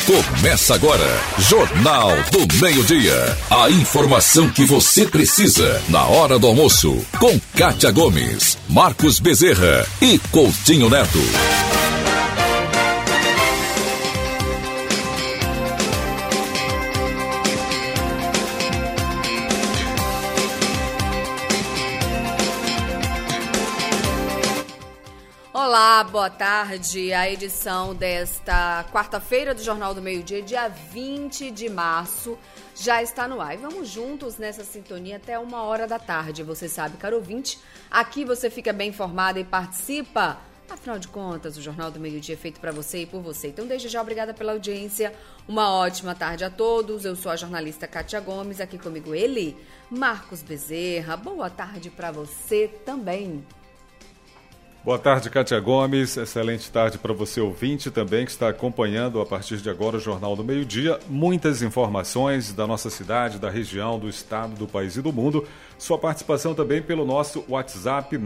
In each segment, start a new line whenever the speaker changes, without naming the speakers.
Começa agora, Jornal do Meio-Dia. A informação que você precisa na hora do almoço. Com Kátia Gomes, Marcos Bezerra e Coutinho Neto.
Olá, boa tarde. A edição desta quarta-feira do Jornal do Meio-Dia, dia 20 de março, já está no ar. E vamos juntos nessa sintonia até 1h da tarde. Você sabe, caro ouvinte, aqui você fica bem informado e participa. Afinal de contas, o Jornal do Meio-Dia é feito para você e por você. Então, desde já, obrigada pela audiência. Uma ótima tarde a todos. Eu sou a jornalista Kátia Gomes, aqui comigo ele, Marcos Bezerra. Boa tarde para você também.
Boa tarde, Kátia Gomes. Excelente tarde para você, ouvinte, também que está acompanhando a partir de agora o Jornal do Meio-Dia. Muitas informações da nossa cidade, da região, do estado, do país e do mundo. Sua participação também pelo nosso WhatsApp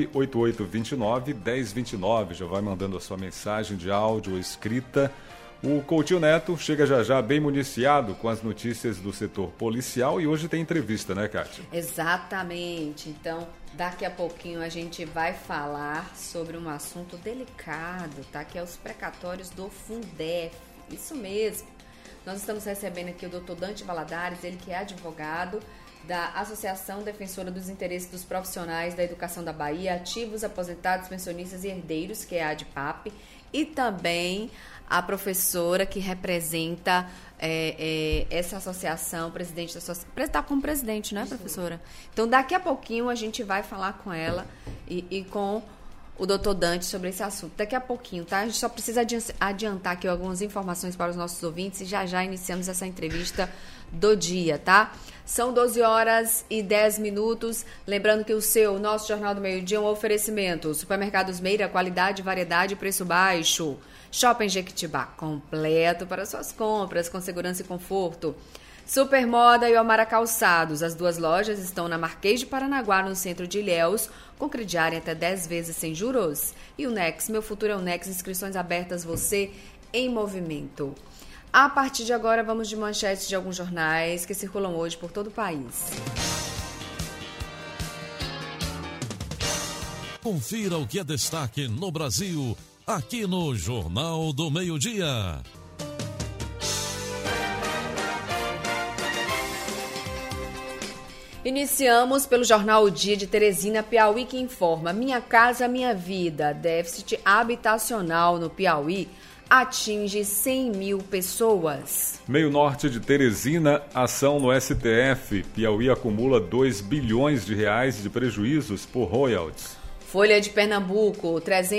98829-1029. Já vai mandando a sua mensagem de áudio ou escrita. O Coutinho Neto chega já já bem municiado com as notícias do setor policial e hoje tem entrevista, né, Kátia?
Exatamente. Então, daqui a pouquinho a gente vai falar sobre um assunto delicado, tá? Que é os precatórios do Fundef. Isso mesmo. Nós estamos recebendo aqui o Dr. Dante Valadares, ele que é advogado da Associação Defensora dos Interesses dos Profissionais da Educação da Bahia, ativos, aposentados, pensionistas e herdeiros, que é a ADPAP, e também a professora que representa essa associação, presidente da associação. Está como presidente, né, professora? Então, daqui a pouquinho a gente vai falar com ela e com o doutor Dante sobre esse assunto. Daqui a pouquinho, tá? A gente só precisa adiantar aqui algumas informações para os nossos ouvintes e já iniciamos essa entrevista do dia, tá? São 12h10. Lembrando que o nosso Jornal do Meio-Dia é um oferecimento. Supermercados Meira, qualidade, variedade e preço baixo. Shopping Jequitibá, completo para suas compras, com segurança e conforto. Supermoda e Omara Calçados. As duas lojas estão na Marquês de Paranaguá, no centro de Ilhéus, com crediário até 10 vezes sem juros. E o Nex, meu futuro é o Nex, inscrições abertas, você em movimento. A partir de agora, vamos de manchetes de alguns jornais que circulam hoje por todo o país.
Confira o que é destaque no Brasil, aqui no Jornal do Meio-Dia.
Iniciamos pelo jornal O Dia de Teresina, Piauí, que informa: Minha Casa Minha Vida, déficit habitacional no Piauí atinge 100 mil pessoas.
Meio Norte de Teresina, ação no STF. Piauí acumula 2 bilhões de reais de prejuízos por royalties.
Folha de Pernambuco,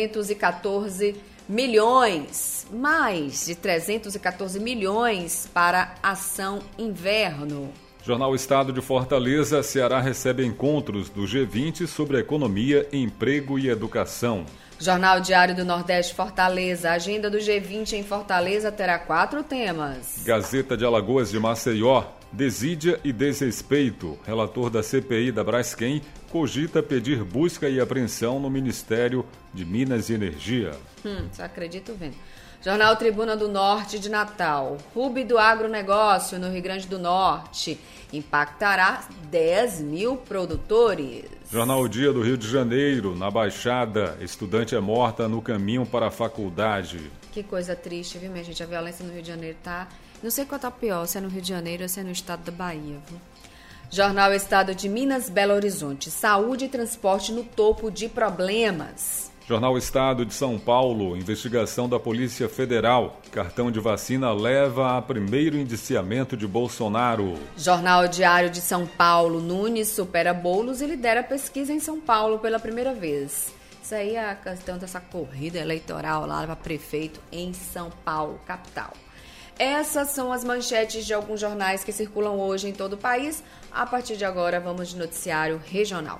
314 milhões. Mais de 314 milhões para ação inverno.
Jornal Estado de Fortaleza, Ceará recebe encontros do G20 sobre economia, emprego e educação.
Jornal Diário do Nordeste, Fortaleza. A agenda do G20 em Fortaleza terá 4 temas.
Gazeta de Alagoas de Maceió, desídia e desrespeito. Relator da CPI da Braskem cogita pedir busca e apreensão no Ministério de Minas e Energia.
Só acredito vendo. Jornal Tribuna do Norte de Natal. Hub do agronegócio no Rio Grande do Norte impactará 10 mil produtores.
Jornal Dia do Rio de Janeiro. Na Baixada, estudante é morta no caminho para a faculdade.
Que coisa triste, viu, minha gente? A violência no Rio de Janeiro tá... Não sei qual tá pior, se é no Rio de Janeiro ou se é no estado da Bahia, viu? Jornal Estado de Minas, Belo Horizonte. Saúde e transporte no topo de problemas.
Jornal Estado de São Paulo, investigação da Polícia Federal. Cartão de vacina leva a primeiro indiciamento de Bolsonaro.
Jornal Diário de São Paulo, Nunes supera Boulos e lidera pesquisa em São Paulo pela primeira vez. Isso aí é a questão dessa corrida eleitoral lá para prefeito em São Paulo, capital. Essas são as manchetes de alguns jornais que circulam hoje em todo o país. A partir de agora, vamos de noticiário regional.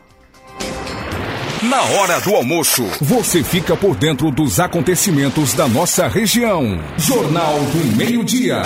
Na hora do almoço, você fica por dentro dos acontecimentos da nossa região. Jornal do Meio-Dia.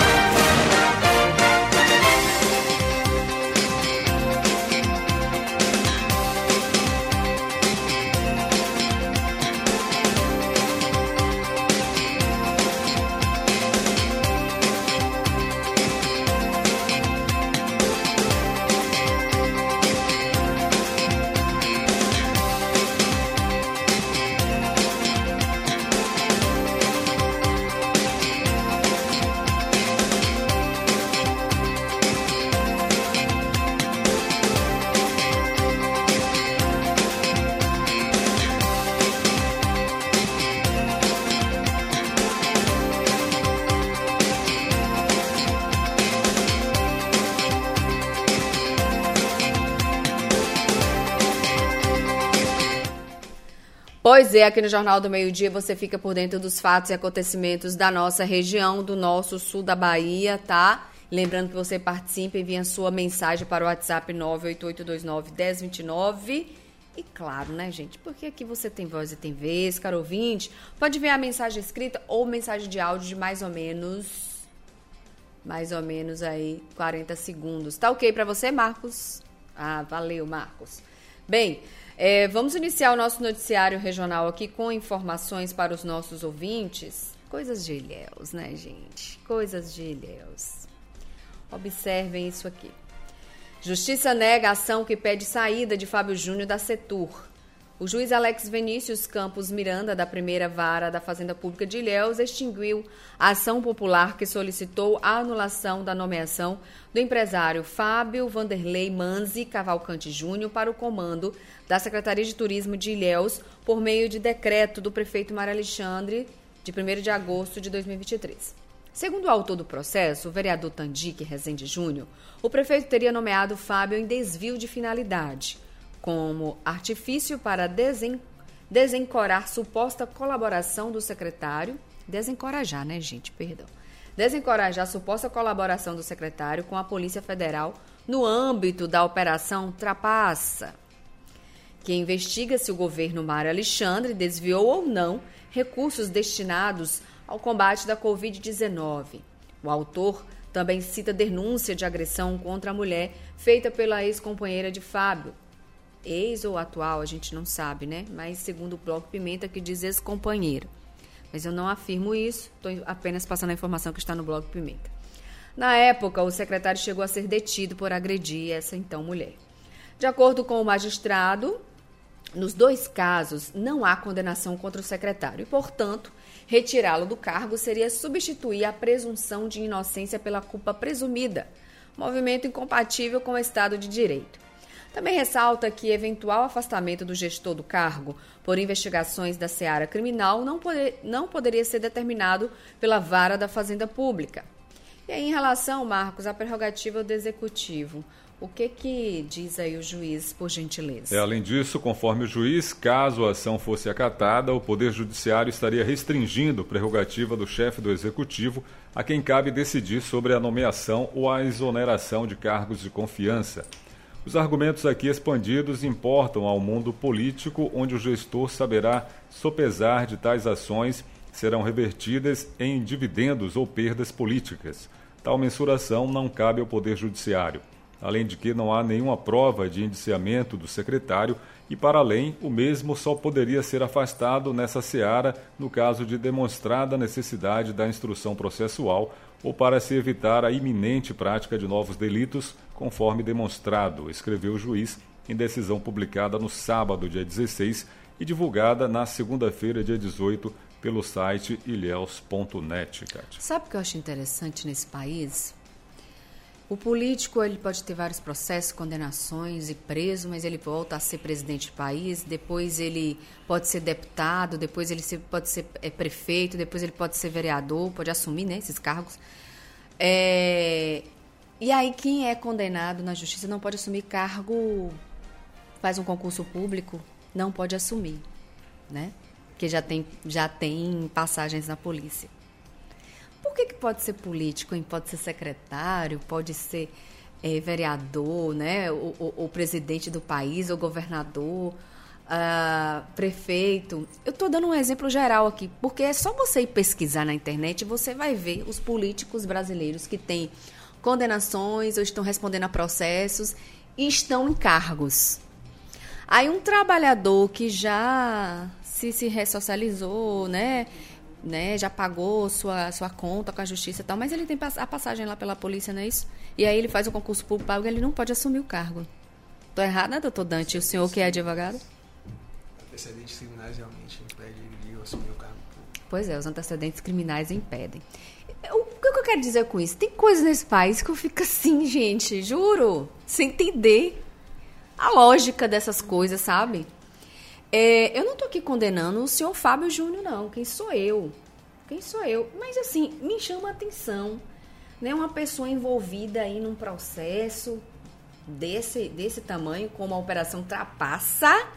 Pois é, aqui no Jornal do Meio-Dia você fica por dentro dos fatos e acontecimentos da nossa região, do nosso sul da Bahia, tá? Lembrando que você participa e envia sua mensagem para o WhatsApp 98829-1029. E claro, né, gente? Porque aqui você tem voz e tem vez, caro ouvinte. Pode enviar mensagem escrita ou mensagem de áudio de mais ou menos aí 40 segundos. Tá ok para você, Marcos? Ah, valeu, Marcos. Bem, vamos iniciar o nosso noticiário regional aqui com informações para os nossos ouvintes. Coisas de Ilhéus, né, gente? Coisas de Ilhéus. Observem isso aqui. Justiça nega a ação que pede saída de Fábio Júnior da Setur. O juiz Alex Vinícius Campos Miranda, da primeira vara da Fazenda Pública de Ilhéus, extinguiu a ação popular que solicitou a anulação da nomeação do empresário Fábio Vanderlei Manzi Cavalcante Júnior para o comando da Secretaria de Turismo de Ilhéus por meio de decreto do prefeito Mário Alexandre, de 1º de agosto de 2023. Segundo o autor do processo, o vereador Tandique Rezende Júnior, o prefeito teria nomeado Fábio em desvio de finalidade, como artifício para desencorajar suposta colaboração do secretário, desencorajar, né, gente, perdão, desencorajar suposta colaboração do secretário com a Polícia Federal no âmbito da Operação Trapaça, que investiga se o governo Mário Alexandre desviou ou não recursos destinados ao combate da Covid-19. O autor também cita denúncia de agressão contra a mulher feita pela ex-companheira de Fábio. Ex ou atual, a gente não sabe, né? Mas segundo o Bloco Pimenta, que diz ex-companheiro. Mas eu não afirmo isso, estou apenas passando a informação que está no Bloco Pimenta. Na época, o secretário chegou a ser detido por agredir essa então mulher. De acordo com o magistrado, nos 2 casos não há condenação contra o secretário e, portanto, retirá-lo do cargo seria substituir a presunção de inocência pela culpa presumida, movimento incompatível com o Estado de Direito. Também ressalta que eventual afastamento do gestor do cargo por investigações da seara criminal não poderia ser determinado pela vara da Fazenda Pública. E aí, em relação, Marcos, à prerrogativa do Executivo, o que diz aí o juiz, por gentileza?
Além disso, conforme o juiz, caso a ação fosse acatada, o Poder Judiciário estaria restringindo a prerrogativa do chefe do Executivo, a quem cabe decidir sobre a nomeação ou a exoneração de cargos de confiança. Os argumentos aqui expandidos importam ao mundo político, onde o gestor saberá sopesar de tais ações serão revertidas em dividendos ou perdas políticas. Tal mensuração não cabe ao Poder Judiciário. Além de que não há nenhuma prova de indiciamento do secretário e, para além, o mesmo só poderia ser afastado nessa seara no caso de demonstrada necessidade da instrução processual ou para se evitar a iminente prática de novos delitos, conforme demonstrado, escreveu o juiz em decisão publicada no sábado, dia 16, e divulgada na segunda-feira, dia 18, pelo site ilhéus.net.
Sabe o que eu acho interessante nesse país? O político, ele pode ter vários processos, condenações e preso, mas ele volta a ser presidente do país, depois ele pode ser deputado, depois ele pode ser prefeito, depois ele pode ser vereador, pode assumir, né, esses cargos. E aí quem é condenado na justiça não pode assumir cargo, faz um concurso público, não pode assumir, né? Porque já tem passagens na polícia. Por que pode ser político, hein? Pode ser secretário, pode ser vereador, né? O presidente do país, o governador, prefeito. Eu estou dando um exemplo geral aqui, porque é só você ir pesquisar na internet e você vai ver os políticos brasileiros que têm condenações ou estão respondendo a processos e estão em cargos. Aí um trabalhador que já se ressocializou, né, já pagou sua conta com a justiça e tal, mas ele tem a passagem lá pela polícia, não é isso? E aí ele faz o concurso público, ele não pode assumir o cargo. Estou errada, doutor Dante? O senhor que é advogado?
Antecedentes criminais realmente impedem de eu assumir o cargo público.
Pois é, os antecedentes criminais impedem. O que eu quero dizer com isso? Tem coisas nesse país que eu fico assim, gente, juro, sem entender a lógica dessas coisas, sabe? Eu não estou aqui condenando o senhor Fábio Júnior, não. Quem sou eu? Mas, assim, me chama a atenção, né? Uma pessoa envolvida aí num processo desse tamanho, como a Operação Trapaça,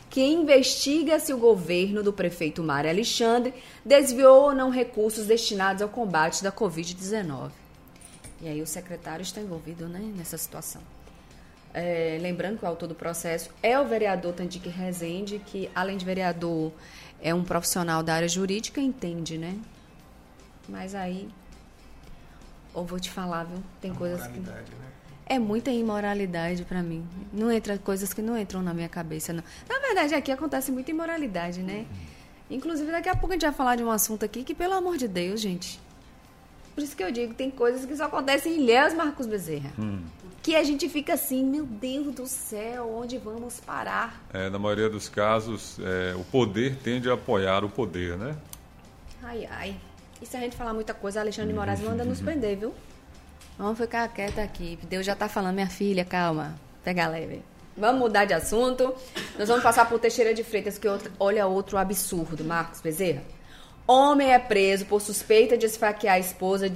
que investiga se o governo do prefeito Mário Alexandre desviou ou não recursos destinados ao combate da Covid-19. E aí o secretário está envolvido, né, nessa situação. Lembrando que o autor do processo é o vereador Tandique Rezende, que, além de vereador, é um profissional da área jurídica, entende, né? Mas aí, eu vou te falar, viu? Tem coisas que... né? É muita imoralidade pra mim. Não entra coisas que não entram na minha cabeça, não. Na verdade, aqui acontece muita imoralidade, né? Inclusive, daqui a pouco a gente vai falar de um assunto aqui que, pelo amor de Deus, gente... Por isso que eu digo, tem coisas que só acontecem em Ilhéus, Marcos Bezerra. Que a gente fica assim, meu Deus do céu, onde vamos parar?
Na maioria dos casos, o poder tende a apoiar o poder, né?
Ai, ai. E se a gente falar muita coisa, Alexandre de Moraes manda nos prender, viu? Vamos ficar quieta aqui. Deus já tá falando, minha filha, calma, pega leve. Vamos mudar de assunto. Nós vamos passar por Teixeira de Freitas, que olha outro absurdo, Marcos Bezerra. Homem é preso por suspeita de esfaquear a esposa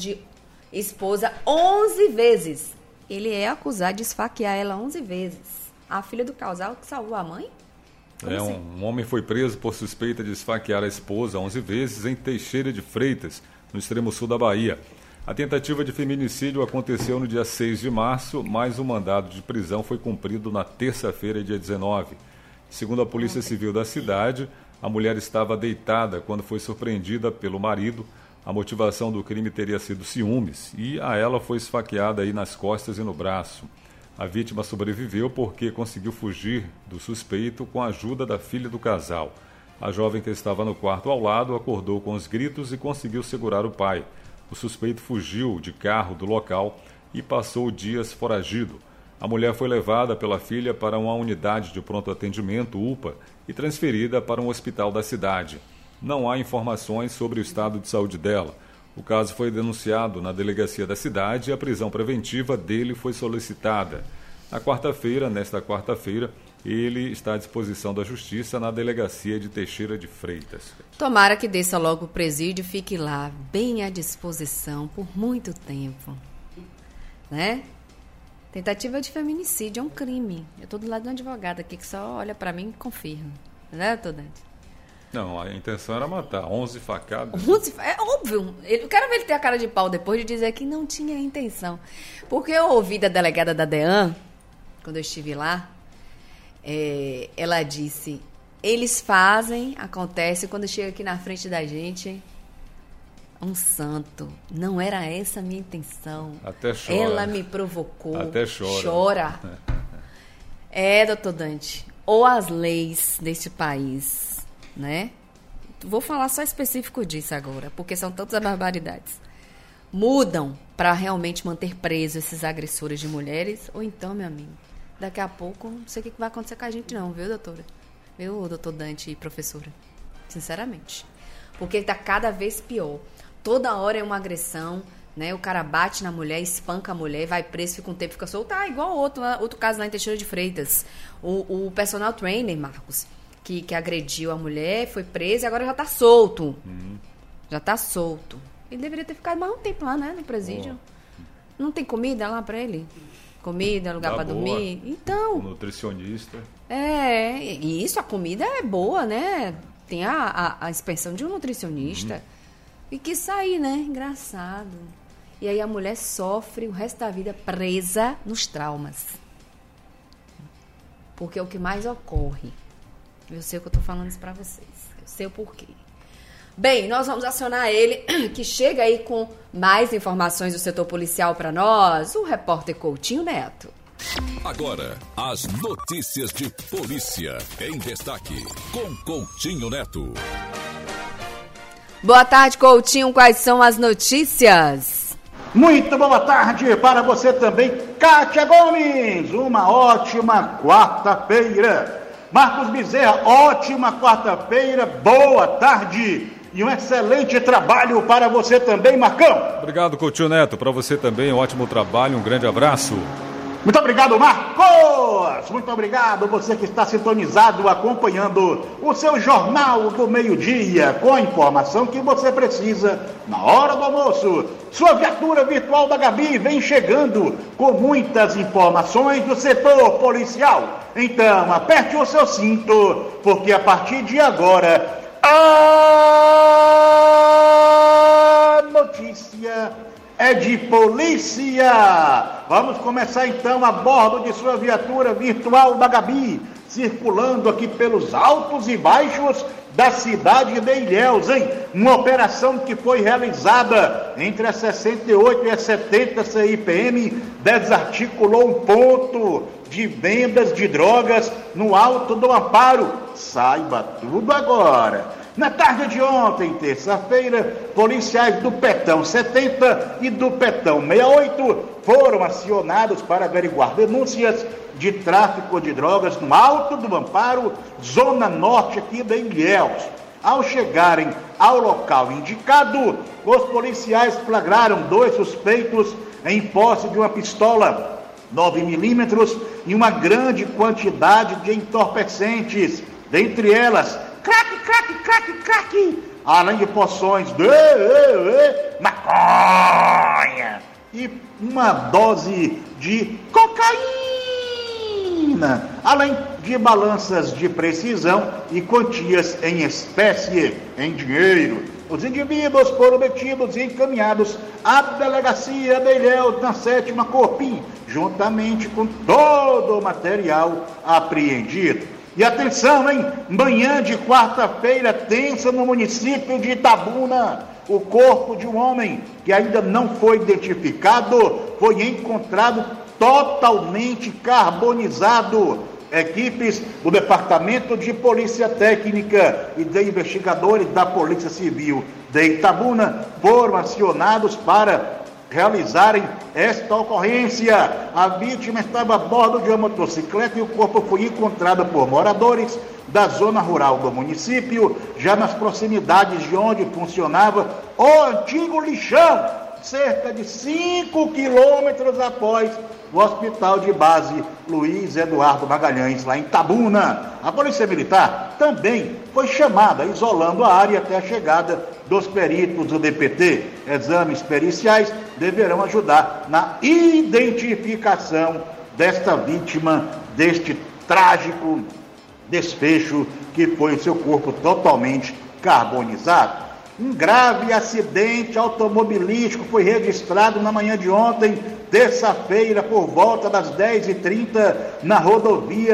11 vezes. Ele é acusado de esfaquear ela 11 vezes. A filha do casal que salvou a mãe? Assim?
Um homem foi preso por suspeita de esfaquear a esposa 11 vezes em Teixeira de Freitas, no extremo sul da Bahia. A tentativa de feminicídio aconteceu no dia 6 de março, mas o mandado de prisão foi cumprido na terça-feira, dia 19. Segundo a Polícia Civil da cidade, a mulher estava deitada quando foi surpreendida pelo marido. A motivação do crime teria sido ciúmes e a ela foi esfaqueada aí nas costas e no braço. A vítima sobreviveu porque conseguiu fugir do suspeito com a ajuda da filha do casal. A jovem que estava no quarto ao lado acordou com os gritos e conseguiu segurar o pai. O suspeito fugiu de carro do local e passou dias foragido. A mulher foi levada pela filha para uma unidade de pronto atendimento, UPA, e transferida para um hospital da cidade. Não há informações sobre o estado de saúde dela. O caso foi denunciado na delegacia da cidade e a prisão preventiva dele foi solicitada. Nesta quarta-feira, ele está à disposição da Justiça na delegacia de Teixeira de Freitas.
Tomara que desça logo o presídio e fique lá, bem à disposição, por muito tempo. Né? Tentativa de feminicídio é um crime. Eu estou do lado de um advogado aqui que só olha para mim e confirma. Né, Dante?
Não, a intenção era matar. 11 facadas.
11, é óbvio. Eu quero ver ele ter a cara de pau depois de dizer que não tinha intenção. Porque eu ouvi da delegada da DEAN, quando eu estive lá, ela disse, eles fazem, acontece, quando chega aqui na frente da gente, um santo. Não era essa a minha intenção.
Até chora.
Ela me provocou.
Até chora.
Doutor Dante. Ou as leis deste país... né? Vou falar só específico disso agora, porque são tantas barbaridades. Mudam para realmente manter presos esses agressores de mulheres, ou então, meu amigo, daqui a pouco, não sei o que vai acontecer com a gente não, viu, doutora? Viu, doutor Dante e professora? Sinceramente. Porque está cada vez pior. Toda hora é uma agressão, né? O cara bate na mulher, espanca a mulher, vai preso, fica um tempo, fica solto. Igual outro caso lá em Teixeira de Freitas. O personal trainer, Marcos, que agrediu a mulher, foi preso e agora já tá solto. Já tá solto. Ele deveria ter ficado mais um tempo lá, né, no presídio. Não tem comida lá pra ele? Comida, lugar pra dormir? Então...
O nutricionista.
E isso, a comida é boa, né? Tem a inspeção de um nutricionista. E quis sair, né? Engraçado. E aí a mulher sofre o resto da vida presa nos traumas. Porque é o que mais ocorre. Eu sei o que eu tô falando isso pra vocês. Eu sei o porquê. Bem, nós vamos acionar ele, que chega aí com mais informações do setor policial para nós, o repórter Coutinho Neto.
Agora, as notícias de polícia em destaque, com Coutinho Neto.
Boa tarde, Coutinho. Quais são as notícias?
Muito boa tarde para você também, Kátia Gomes. Uma ótima quarta-feira. Marcos Bezerra, ótima quarta-feira, boa tarde e um excelente trabalho para você também, Marcão.
Obrigado, Coutinho Neto. Para você também, um ótimo trabalho, um grande abraço.
Muito obrigado, Marcos! Muito obrigado você que está sintonizado, acompanhando o seu Jornal do Meio-Dia, com a informação que você precisa na hora do almoço. Sua viatura virtual da Gabi vem chegando com muitas informações do setor policial. Então, aperte o seu cinto, porque a partir de agora, a notícia é de polícia. Vamos começar então a bordo de sua viatura virtual da Gabi, circulando aqui pelos altos e baixos da cidade de Ilhéus, hein? Uma operação que foi realizada entre as 68 e as 70 CIPM, desarticulou um ponto de vendas de drogas no Alto do Amparo. Saiba tudo agora. Na tarde de ontem, terça-feira, policiais do Petão 70 e do Petão 68 foram acionados para averiguar denúncias de tráfico de drogas no Alto do Amparo, zona norte aqui de Ilhéus. Ao chegarem ao local indicado, os policiais flagraram 2 suspeitos em posse de uma pistola 9mm e uma grande quantidade de entorpecentes, dentre elas crack, crack, crack, crack, além de poções de maconha e uma dose de cocaína, além de balanças de precisão e quantias em espécie, em dinheiro. Os indivíduos foram detidos e encaminhados à delegacia de Ilhéus, na 7ª Corpim, juntamente com todo o material apreendido. E atenção, hein? Manhã de quarta-feira tensa no município de Itabuna. O corpo de um homem que ainda não foi identificado foi encontrado totalmente carbonizado. Equipes do Departamento de Polícia Técnica e de investigadores da Polícia Civil de Itabuna foram acionados para realizarem esta ocorrência. A vítima estava a bordo de uma motocicleta e o corpo foi encontrado por moradores da zona rural do município, já nas proximidades de onde funcionava o antigo lixão, cerca de 5 quilômetros após o Hospital de Base Luiz Eduardo Magalhães, lá em Itabuna. A Polícia Militar também foi chamada, isolando a área até a chegada dos peritos do DPT. Exames periciais deverão ajudar na identificação desta vítima, deste trágico desfecho que foi o seu corpo totalmente carbonizado. Um grave acidente automobilístico foi registrado na manhã de ontem, terça-feira, por volta das 10h30, na rodovia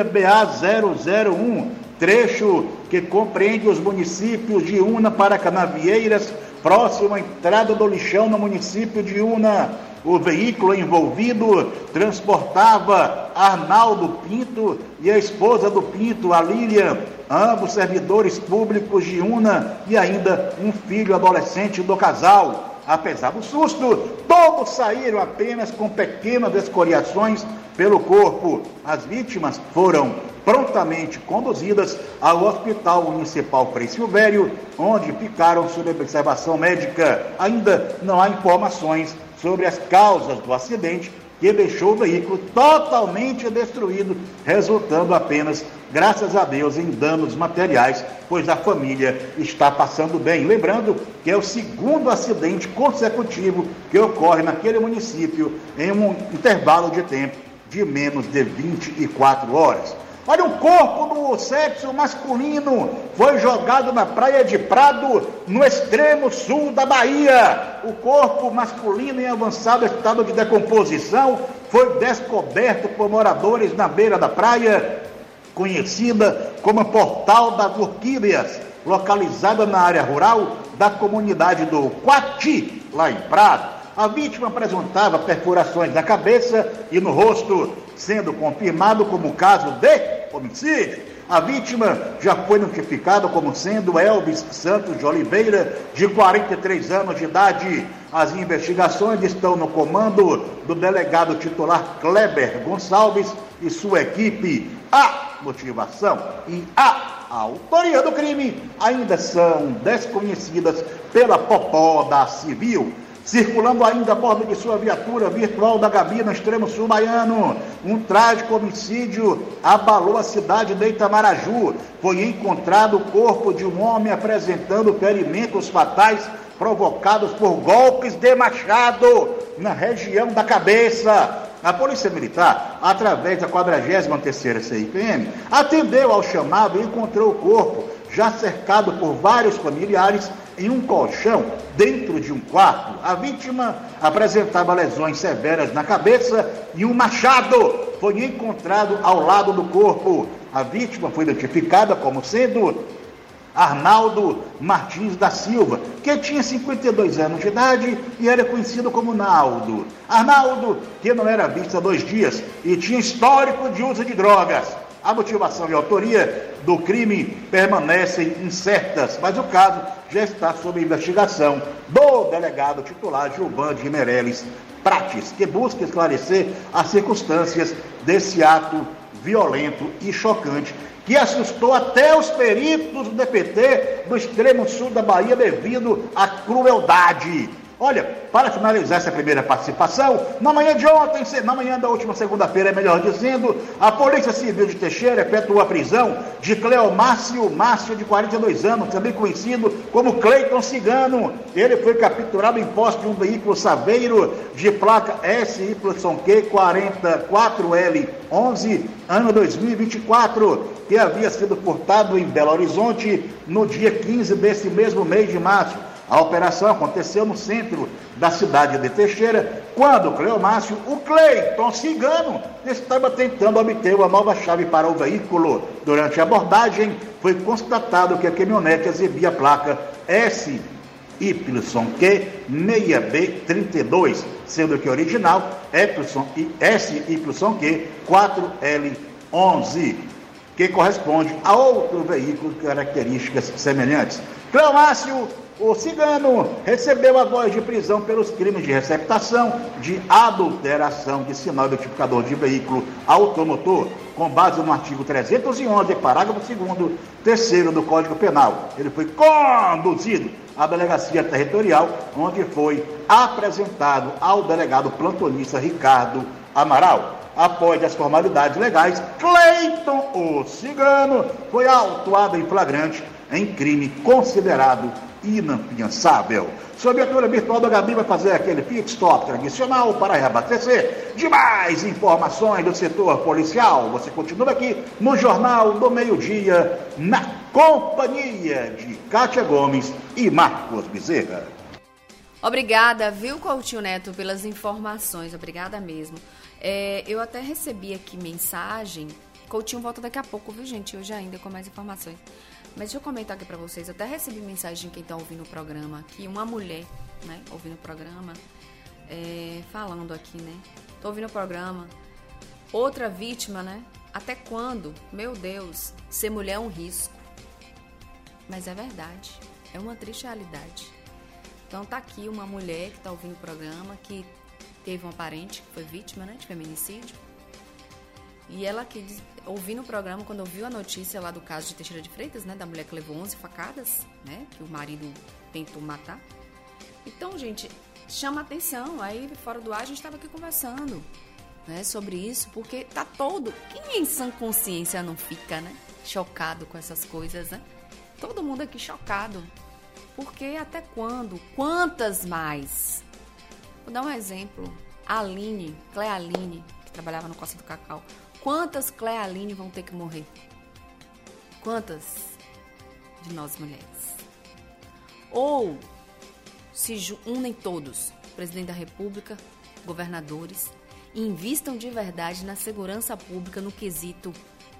BA-001, trecho que compreende os municípios de Una para Canavieiras, próximo à entrada do lixão no município de Una. O veículo envolvido transportava Arnaldo Pinto e a esposa do Pinto, a Lília, ambos servidores públicos de Una, e ainda um filho adolescente do casal. Apesar do susto, todos saíram apenas com pequenas escoriações pelo corpo. As vítimas foram prontamente conduzidas ao Hospital Municipal Frei Silvério, onde ficaram sob observação médica. Ainda não há informações sobre as causas do acidente, que deixou o veículo totalmente destruído, resultando apenas, graças a Deus, em danos materiais, pois a família está passando bem. Lembrando que é o segundo acidente consecutivo que ocorre naquele município em um intervalo de tempo de menos de 24 horas. Olha, um corpo do sexo masculino foi jogado na Praia de Prado, no extremo sul da Bahia. O corpo masculino em avançado estado de decomposição foi descoberto por moradores na beira da praia, conhecida como Portal das Orquídeas, localizada na área rural da comunidade do Quati, lá em Prado. A vítima apresentava perfurações na cabeça e no rosto, sendo confirmado como caso de homicídio. A vítima já foi notificada como sendo Elvis Santos de Oliveira, de 43 anos de idade. As investigações estão no comando do delegado titular Kleber Gonçalves e sua equipe. A motivação e a autoria do crime ainda são desconhecidas pela Popó da Civil. Circulando ainda a bordo de sua viatura virtual da Gabi, no extremo sul baiano, um trágico homicídio abalou a cidade de Itamaraju. Foi encontrado o corpo de um homem apresentando ferimentos fatais provocados por golpes de machado na região da cabeça. A Polícia Militar, através da 43ª CIPM, atendeu ao chamado e encontrou o corpo já cercado por vários familiares em um colchão dentro de um quarto. A vítima apresentava lesões severas na cabeça e um machado foi encontrado ao lado do corpo. A vítima foi identificada como sendo Arnaldo Martins da Silva, que tinha 52 anos de idade e era conhecido como Naldo. Arnaldo, que não era visto há 2 dias e tinha histórico de uso de drogas. A motivação e a autoria do crime permanecem incertas, mas o caso já está sob investigação do delegado titular Gilvan de Meirelles Prates, que busca esclarecer as circunstâncias desse ato violento e chocante que assustou até os peritos do DPT do extremo sul da Bahia devido à crueldade. Olha, para finalizar essa primeira participação, na manhã de ontem, na manhã da última segunda-feira, melhor dizendo, a Polícia Civil de Teixeira efetuou a prisão de Cleomárcio Márcio, de 42 anos, também conhecido como Cleiton Cigano. Ele foi capturado em posse de um veículo saveiro de placa SYQ 44L11, ano 2024, que havia sido furtado em Belo Horizonte no dia 15 desse mesmo mês de março. A operação aconteceu no centro da cidade de Teixeira, quando Cleomárcio, o Cleiton Cigano, estava tentando obter uma nova chave para o veículo. Durante a abordagem, foi constatado que a caminhonete exibia a placa SYQ 6B32, sendo que a original SYQ 4L11, que corresponde a outro veículo de características semelhantes. Cleomárcio, o Cigano, recebeu a voz de prisão pelos crimes de receptação, de adulteração de sinal identificador de veículo automotor, com base no artigo 311, parágrafo 2º, 3º do Código Penal. Ele foi conduzido à delegacia territorial, onde foi apresentado ao delegado plantonista Ricardo Amaral. Após as formalidades legais, Cleiton, o Cigano, foi autuado em flagrante em crime considerado inafiançável. Sob a abertura virtual da Gabi vai fazer aquele pit stop tradicional para reabastecer de mais informações do setor policial. Você continua aqui no Jornal do Meio-Dia, na companhia de Kátia Gomes e Marcos Bezerra.
Obrigada, viu, Coutinho Neto, pelas informações. Obrigada mesmo. Eu até recebi aqui mensagem. Coutinho volta daqui a pouco, viu, gente? Hoje ainda com mais informações. Mas deixa eu comentar aqui pra vocês. Eu até recebi mensagem de quem tá ouvindo o programa aqui. Uma mulher, né, ouvindo o programa, falando aqui, né? Tô ouvindo o programa. Outra vítima, né? Até quando? Meu Deus, ser mulher é um risco. Mas é verdade. É uma triste realidade. Então tá aqui uma mulher que tá ouvindo o programa, que teve uma parente que foi vítima, né, de feminicídio. E ela aqui, ouvindo o programa, quando ouviu a notícia lá do caso de Teixeira de Freitas, né, da mulher que levou 11 facadas, né, que o marido tentou matar. Então, gente, chama atenção. Aí, fora do ar, a gente estava aqui conversando, né, sobre isso, porque tá todo... Quem em sã consciência não fica, né, chocado com essas coisas, né? Todo mundo aqui chocado. Porque até quando? Quantas mais? Vou dar um exemplo. A Aline, Clealine, que trabalhava no Costa do Cacau. Quantas Clealine vão ter que morrer? Quantas de nós mulheres? Ou se unem todos, presidente da República, governadores, e invistam de verdade na segurança pública no quesito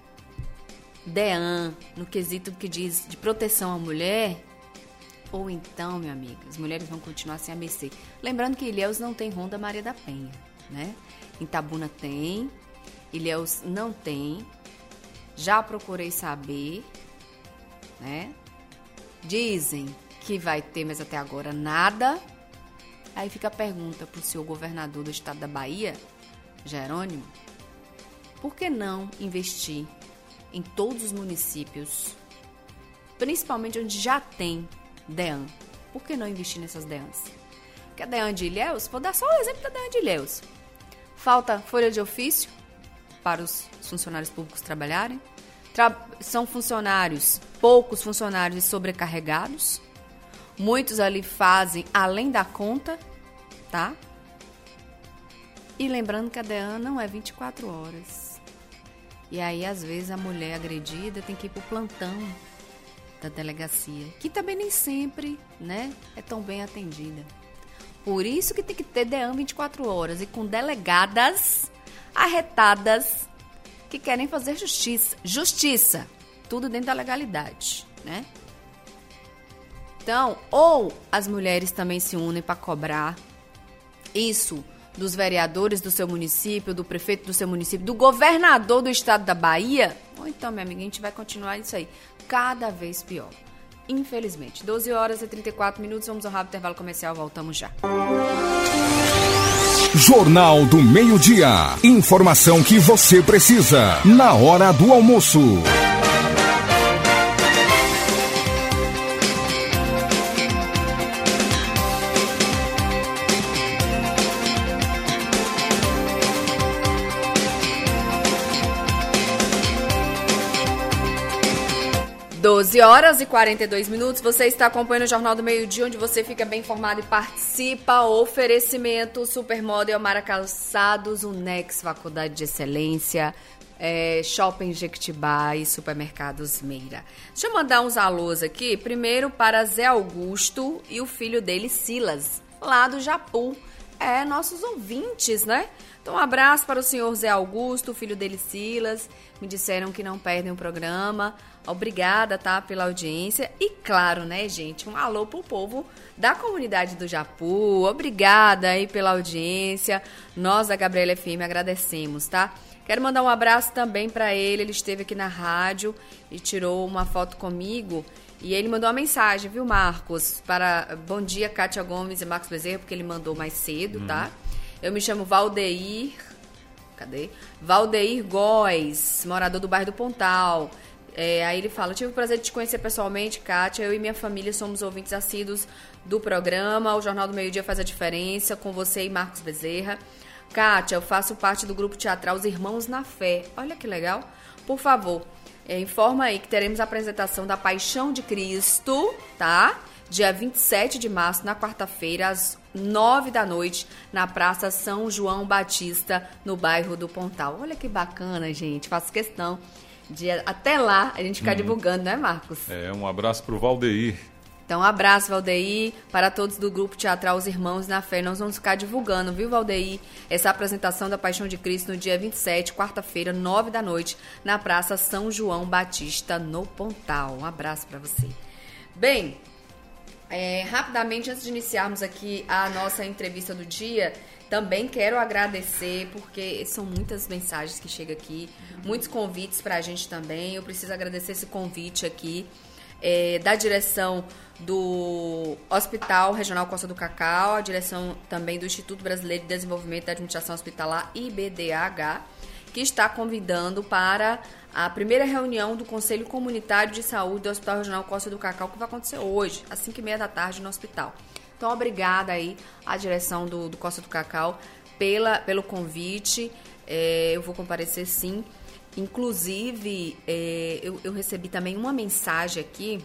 DEAN, no quesito que diz de proteção à mulher, ou então, minha amiga, as mulheres vão continuar sem ABC. Lembrando que Ilhéus não tem Ronda Maria da Penha, né? Itabuna tem, Ilhéus não tem. Já procurei saber, né? Dizem que vai ter, mas até agora nada. Aí fica a pergunta para o senhor governador do estado da Bahia, Jerônimo, por que não investir em todos os municípios, principalmente onde já tem DEAN? Por que não investir nessas DEANs? que a Deane de Ilhéus, vou dar só o exemplo da Deane de Ilhéus. Falta folha de ofício para os funcionários públicos trabalharem. São funcionários, poucos funcionários sobrecarregados. Muitos ali fazem além da conta, tá? E lembrando que a DEAN não é 24 horas. E aí, às vezes, a mulher agredida tem que ir pro plantão da delegacia, que também nem sempre, né, é tão bem atendida. Por isso que tem que ter DEAN 24 horas e com delegadas arretadas que querem fazer justiça, tudo dentro da legalidade, né? Então, ou as mulheres também se unem para cobrar isso dos vereadores do seu município, do prefeito do seu município, do governador do estado da Bahia, ou então, minha amiga, a gente vai continuar isso aí, cada vez pior. Infelizmente. 12 horas e 34 minutos, vamos ao rápido intervalo comercial, voltamos já.
Jornal do Meio-Dia. Informação que você precisa na hora do almoço.
12 horas e 42 minutos, você está acompanhando o Jornal do Meio-Dia, onde você fica bem informado e participa. Oferecimento Supermodel Mara Calçados, Unex, Faculdade de Excelência, Shopping Jequitibá e Supermercados Meira. Deixa eu mandar uns alôs aqui, primeiro para Zé Augusto e o filho dele, Silas, lá do Japu. Nossos ouvintes, né? Então, um abraço para o senhor Zé Augusto, o filho dele, Silas. Me disseram que não perdem o programa. Obrigada, tá, pela audiência. E claro, né, gente, um alô pro povo da comunidade do Japu. Obrigada aí pela audiência. Nós da Gabriela FM agradecemos, tá? Quero mandar um abraço também para ele. Ele esteve aqui na rádio e tirou uma foto comigo. E ele mandou uma mensagem, viu, Marcos? Bom dia, Kátia Gomes e Marcos Bezerra, porque ele mandou mais cedo, tá? Eu me chamo Valdeir. Cadê? Valdeir Góes, morador do bairro do Pontal. Aí ele fala: tive o prazer de te conhecer pessoalmente, Kátia. Eu e minha família somos ouvintes assíduos do programa. O Jornal do Meio-Dia faz a diferença com você e Marcos Bezerra. Kátia, eu faço parte do grupo teatral Os Irmãos na Fé. Olha que legal. Por favor, informa aí que teremos a apresentação da Paixão de Cristo, tá? Dia 27 de março, na quarta-feira, às 9 da noite, na Praça São João Batista, no bairro do Pontal. Olha que bacana, gente. Faço questão de até lá a gente ficar divulgando, né, Marcos?
Um abraço pro Valdeir.
Então, um abraço, Valdeir, para todos do grupo teatral Os Irmãos na Fé. Nós vamos ficar divulgando, viu, Valdeir, essa apresentação da Paixão de Cristo no dia 27, quarta-feira, 9 da noite, na Praça São João Batista, no Pontal. Um abraço para você. Bem, rapidamente, antes de iniciarmos aqui a nossa entrevista do dia, também quero agradecer, porque são muitas mensagens que chegam aqui, muitos convites para a gente também. Eu preciso agradecer esse convite aqui da direção do Hospital Regional Costa do Cacau, a direção também do Instituto Brasileiro de Desenvolvimento da Administração Hospitalar, IBDAH, que está convidando para a primeira reunião do Conselho Comunitário de Saúde do Hospital Regional Costa do Cacau, que vai acontecer hoje, às 5h30 da tarde, no hospital. Então, obrigada aí à direção do Costa do Cacau pelo convite. Eu vou comparecer, sim. Inclusive, eu recebi também uma mensagem aqui,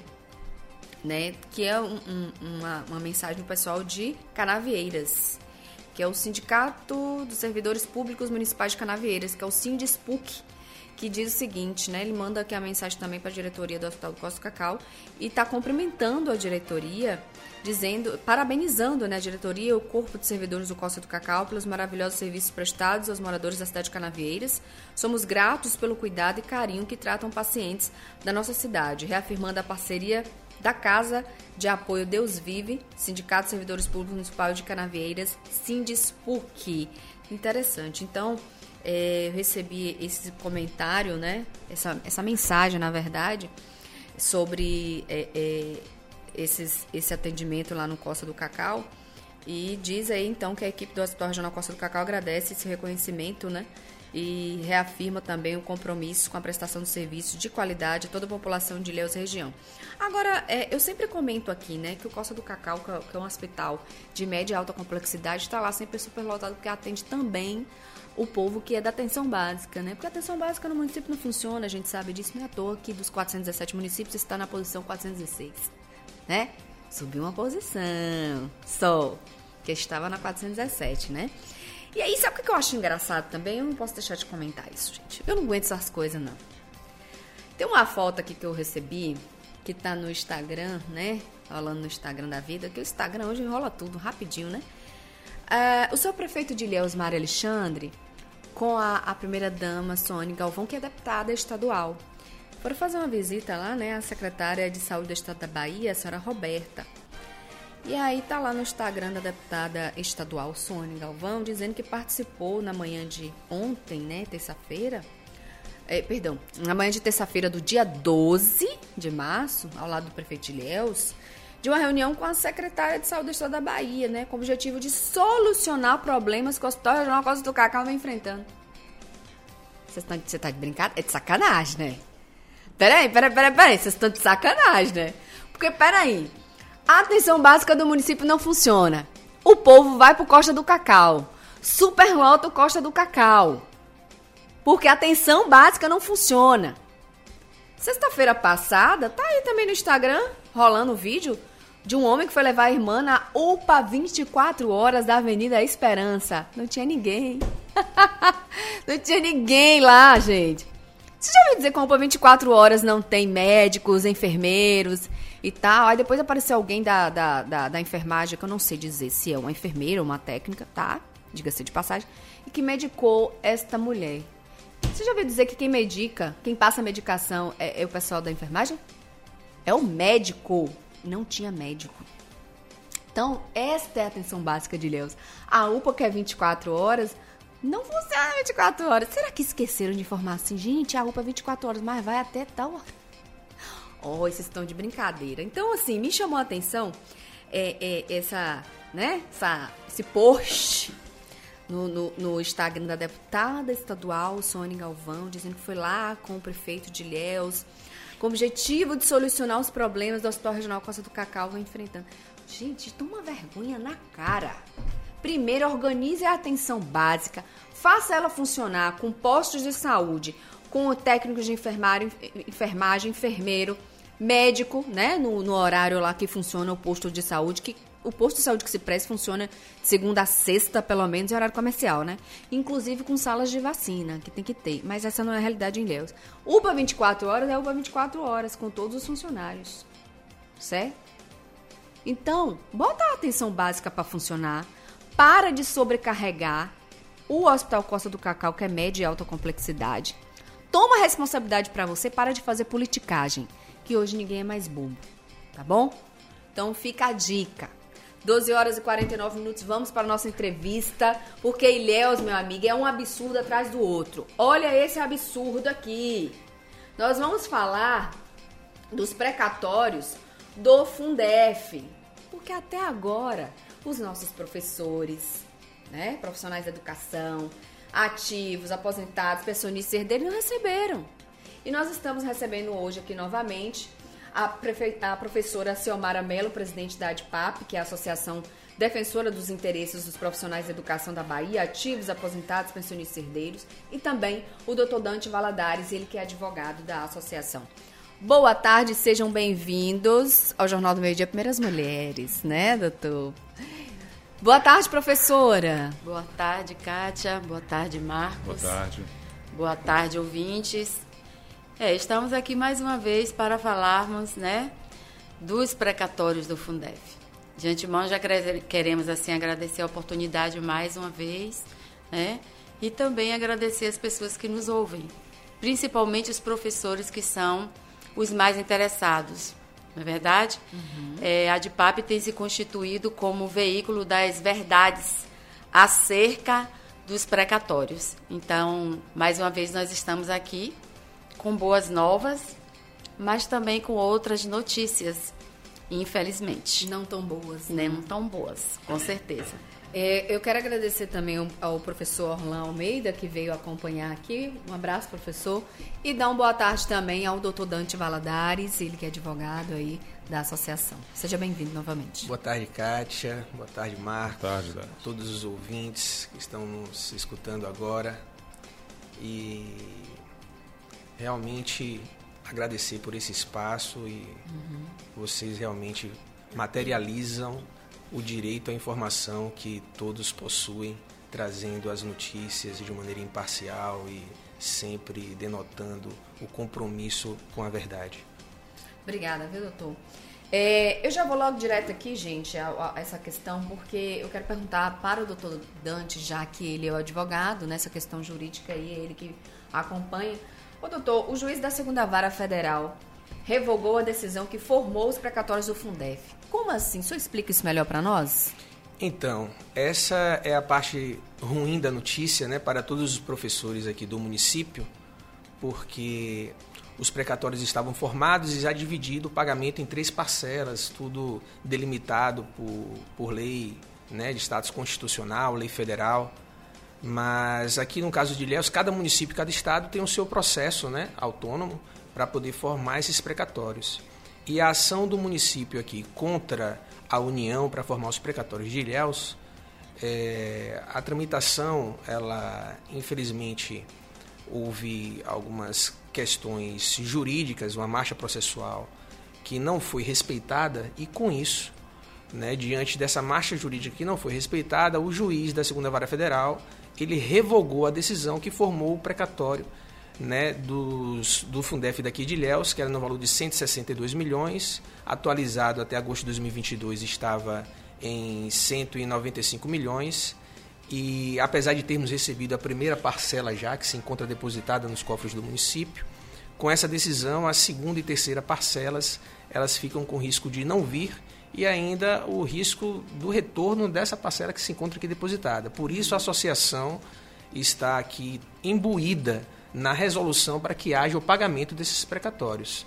né, que é uma mensagem do pessoal de Canavieiras, que é o Sindicato dos Servidores Públicos Municipais de Canavieiras, que é o Sindispuc, que diz o seguinte, né, ele manda aqui a mensagem também para a diretoria do Hospital do Costa do Cacau e está cumprimentando a diretoria, parabenizando, né, a diretoria e o corpo de servidores do Costa do Cacau pelos maravilhosos serviços prestados aos moradores da cidade de Canavieiras. Somos gratos pelo cuidado e carinho que tratam pacientes da nossa cidade, reafirmando a parceria da Casa de Apoio Deus Vive, Sindicato de Servidores Públicos Municipais de Canavieiras, Sindispuc. Interessante. Então, eu recebi esse comentário, né, essa mensagem, na verdade, sobre esse atendimento lá no Costa do Cacau, e diz aí então que a equipe do Hospital Regional Costa do Cacau agradece esse reconhecimento, né, e reafirma também o compromisso com a prestação de serviços de qualidade a toda a população de Ilhéus e região. Agora, eu sempre comento aqui, né, que o Costa do Cacau, que é um hospital de média e alta complexidade, está lá sempre superlotado, porque atende também o povo que é da atenção básica, né? Porque a atenção básica no município não funciona, a gente sabe disso, não é à toa que dos 417 municípios está na posição 416, né? Subiu uma posição, só, que estava na 417, né? E aí, sabe o que eu acho engraçado também? Eu não posso deixar de comentar isso, gente. Eu não aguento essas coisas, não. Tem uma foto aqui que eu recebi, que tá no Instagram, né? Falando no Instagram da vida, que o Instagram hoje enrola tudo, rapidinho, né? O seu prefeito de Ilhéus, Mário Alexandre, com a primeira-dama, Sônia Galvão, que é deputada estadual. Foram fazer uma visita lá, né? A secretária de Saúde do Estado da Bahia, a senhora Roberta. E aí tá lá no Instagram da deputada estadual Sônia Galvão, dizendo que participou na manhã de ontem, né? Terça-feira. Na manhã de terça-feira do dia 12 de março, ao lado do prefeito de Ilhéus, de uma reunião com a secretária de Saúde do Estado da Bahia, né, com o objetivo de solucionar problemas que o Hospital Regional Costa do Cacau vem enfrentando. Você tá de brincadeira? É de sacanagem, né? Peraí, vocês estão de sacanagem, né? Porque, peraí, a atenção básica do município não funciona. O povo vai pro Costa do Cacau, superlota o Costa do Cacau, porque a atenção básica não funciona. Sexta-feira passada, tá aí também no Instagram, rolando o vídeo de um homem que foi levar a irmã na UPA 24 horas da Avenida Esperança. Não tinha ninguém. Não tinha ninguém lá, gente. Você já ouviu dizer que a UPA 24 horas não tem médicos, enfermeiros e tal? Aí depois apareceu alguém da enfermagem, que eu não sei dizer se é uma enfermeira ou uma técnica, tá? Diga-se de passagem. E que medicou esta mulher. Você já ouviu dizer que quem passa a medicação é o pessoal da enfermagem? É o médico. Não tinha médico. Então, esta é a atenção básica de Ilhéus. A UPA, que é 24 horas, não funciona 24 horas. Será que esqueceram de informar assim? Gente, a UPA é 24 horas, mas vai até tal hora. Oh, vocês estão de brincadeira. Então, assim, me chamou a atenção esse post no Instagram da deputada estadual, Sônia Galvão, dizendo que foi lá com o prefeito de Ilhéus, com o objetivo de solucionar os problemas do Hospital Regional Costa do Cacau vem enfrentando. Gente, toma vergonha na cara. Primeiro, organize a atenção básica, faça ela funcionar com postos de saúde, com técnicos de enfermagem, enfermeiro, médico, né, no horário lá que funciona o posto de saúde, o posto de saúde que se presta funciona de segunda a sexta, pelo menos, em horário comercial, né? Inclusive com salas de vacina, que tem que ter. Mas essa não é a realidade em Ilhéus. UPA 24 horas é UPA 24 horas, com todos os funcionários. Certo? Então, bota a atenção básica para funcionar. Para de sobrecarregar o Hospital Costa do Cacau, que é média e alta complexidade. Toma a responsabilidade para você, para de fazer politicagem, que hoje ninguém é mais bobo. Tá bom? Então fica a dica. 12 horas e 49 minutos, vamos para a nossa entrevista, porque Ilhéus, meu amigo, é um absurdo atrás do outro. Olha esse absurdo aqui. Nós vamos falar dos precatórios do Fundef, porque até agora os nossos professores, né, profissionais da educação, ativos, aposentados, pensionistas, herdeiros, não receberam. E nós estamos recebendo hoje aqui novamente a professora Ciomara Mello, presidente da ADPAP, que é a Associação Defensora dos Interesses dos Profissionais da Educação da Bahia, ativos, aposentados, pensionistas e herdeiros, e também o doutor Dante Valadares, ele que é advogado da associação. Boa tarde, sejam bem-vindos ao Jornal do Meio Dia, Primeiras Mulheres, né, doutor? Boa tarde, professora.
Boa tarde, Kátia. Boa tarde, Marcos.
Boa tarde.
Boa tarde, ouvintes. Estamos aqui mais uma vez para falarmos, né, dos precatórios do Fundef. De antemão, já queremos assim agradecer a oportunidade mais uma vez, né, e também agradecer as pessoas que nos ouvem, principalmente os professores que são os mais interessados, não é verdade? Uhum. A ADPAP tem se constituído como veículo das verdades acerca dos precatórios. Então, mais uma vez, nós estamos aqui com boas novas, mas também com outras notícias, infelizmente.
Não tão boas.
Não tão boas, com certeza.
Eu quero agradecer também ao professor Orlan Almeida, que veio acompanhar aqui. Um abraço, professor. E dar uma boa tarde também ao doutor Dante Valadares, ele que é advogado aí da associação. Seja bem-vindo novamente.
Boa tarde, Kátia. Boa tarde, Marcos.
Boa tarde, Dante.
Todos os ouvintes que estão nos escutando agora. E realmente agradecer por esse espaço e vocês realmente materializam o direito à informação que todos possuem, trazendo as notícias de maneira imparcial e sempre denotando o compromisso com a verdade.
Obrigada, viu, doutor? Eu já vou logo direto aqui, gente, a essa questão, porque eu quero perguntar para o doutor Dante, já que ele é o advogado nessa questão jurídica e ele que acompanha. Ô, doutor, o juiz da 2ª Vara Federal revogou a decisão que formou os precatórios do Fundef. Como assim? O senhor explica isso melhor para nós?
Então, essa é a parte ruim da notícia, né, para todos os professores aqui do município, porque os precatórios estavam formados e já dividido o pagamento em 3 parcelas, tudo delimitado por lei, né, de status constitucional, lei federal. Mas aqui no caso de Ilhéus, cada município, cada estado tem o seu processo, né, autônomo para poder formar esses precatórios. E a ação do município aqui contra a União para formar os precatórios de Ilhéus, a tramitação, ela, infelizmente, houve algumas questões jurídicas, uma marcha processual que não foi respeitada e, com isso, né, diante dessa marcha jurídica que não foi respeitada, o juiz da 2ª Vara Federal, ele revogou a decisão que formou o precatório, né, do Fundef daqui de Ilhéus, que era no valor de 162 milhões, atualizado até agosto de 2022 estava em 195 milhões, e apesar de termos recebido a primeira parcela já, que se encontra depositada nos cofres do município, com essa decisão, a 2ª e 3ª parcelas, elas ficam com risco de não vir, e ainda o risco do retorno dessa parcela que se encontra aqui depositada. Por isso a associação está aqui imbuída na resolução para que haja o pagamento desses precatórios.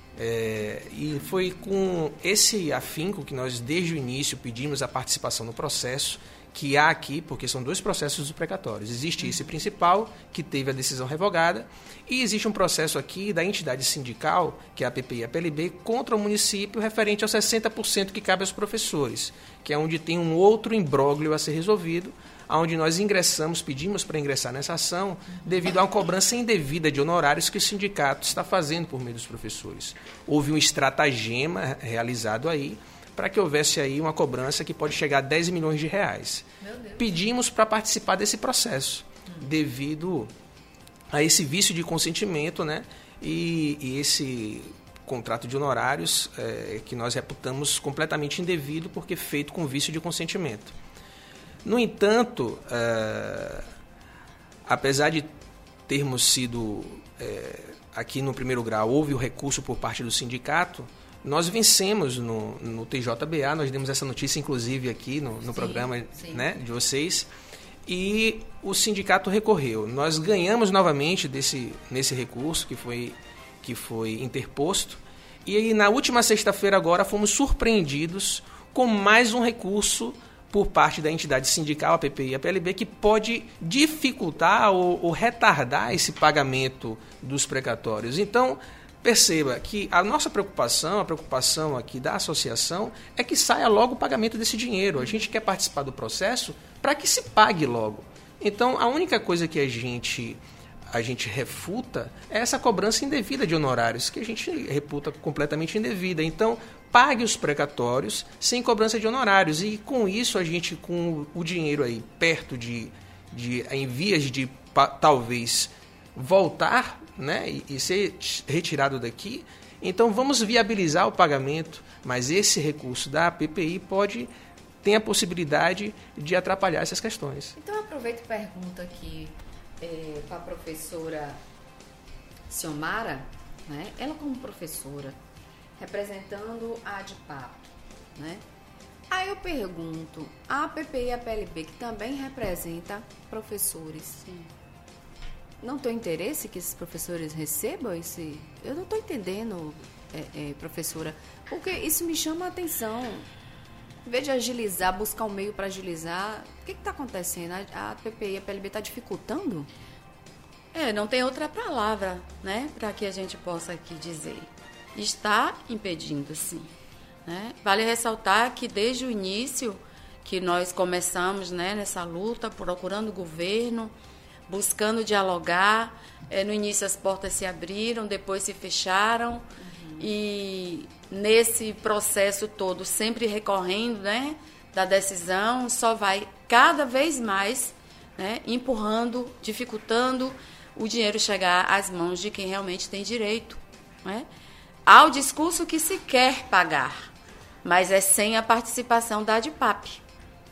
E foi com esse afinco que nós, desde o início, pedimos a participação no processo, que há aqui, porque são 2 processos dos precatórios. Existe esse principal, que teve a decisão revogada, e existe um processo aqui da entidade sindical, que é a PPI e a PLB, contra o município, referente aos 60% que cabe aos professores, que é onde tem um outro imbróglio a ser resolvido, onde nós pedimos para ingressar nessa ação, devido a uma cobrança indevida de honorários que o sindicato está fazendo por meio dos professores. Houve um estratagema realizado aí, para que houvesse aí uma cobrança que pode chegar a 10 milhões de reais. Pedimos para participar desse processo, devido a esse vício de consentimento, né, e esse contrato de honorários que nós reputamos completamente indevido, porque feito com vício de consentimento. No entanto, apesar de termos sido, aqui no primeiro grau, houve o recurso por parte do sindicato, nós vencemos no TJBA, nós demos essa notícia, inclusive, aqui no programa, né, de vocês, e o sindicato recorreu. Nós ganhamos novamente nesse recurso que foi interposto, e aí, na última sexta-feira agora fomos surpreendidos com mais um recurso por parte da entidade sindical, a PPI e a PLB, que pode dificultar ou retardar esse pagamento dos precatórios. Então, perceba que a nossa preocupação, a preocupação aqui da associação, é que saia logo o pagamento desse dinheiro. A gente quer participar do processo para que se pague logo. Então, a única coisa que a gente refuta é essa cobrança indevida de honorários, que a gente reputa completamente indevida. Então, pague os precatórios sem cobrança de honorários. E com isso, a gente, com o dinheiro aí perto em vias de talvez voltar, né, e ser retirado daqui, então vamos viabilizar o pagamento, mas esse recurso da PPI tem a possibilidade de atrapalhar essas questões.
Então eu aproveito e pergunto aqui para a professora Xiomara, né, ela como professora, representando a ADPAP, né? Aí eu pergunto, a PPI e a PLB, que também representa professores, sim, não tem interesse que esses professores recebam esse... Eu não estou entendendo, professora, porque isso me chama a atenção. Em vez de agilizar, buscar um meio para agilizar, o que está acontecendo? A PPI, a PLB está dificultando?
Não tem outra palavra, né, para que a gente possa aqui dizer. Está impedindo, sim. Né? Vale ressaltar que desde o início que nós começamos, né, nessa luta, procurando o governo, buscando dialogar. No início as portas se abriram, depois se fecharam. E nesse processo todo, sempre recorrendo, né, da decisão, só vai cada vez mais, né, empurrando, dificultando o dinheiro chegar às mãos de quem realmente tem direito. Né? Há o discurso que se quer pagar, mas é sem a participação da ADIPAP.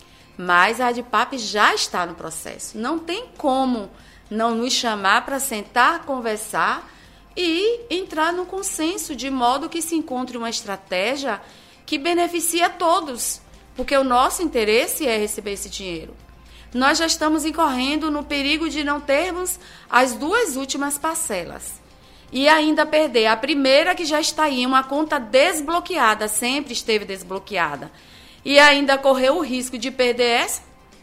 Mas a ADIPAP já está no processo. Não tem como não nos chamar para sentar, conversar e entrar no consenso, de modo que se encontre uma estratégia que beneficie a todos, porque o nosso interesse é receber esse dinheiro. Nós já estamos incorrendo no perigo de não termos as 2 últimas parcelas e ainda perder a primeira, que já está em uma conta desbloqueada, sempre esteve desbloqueada, e ainda correu o risco de perder essa,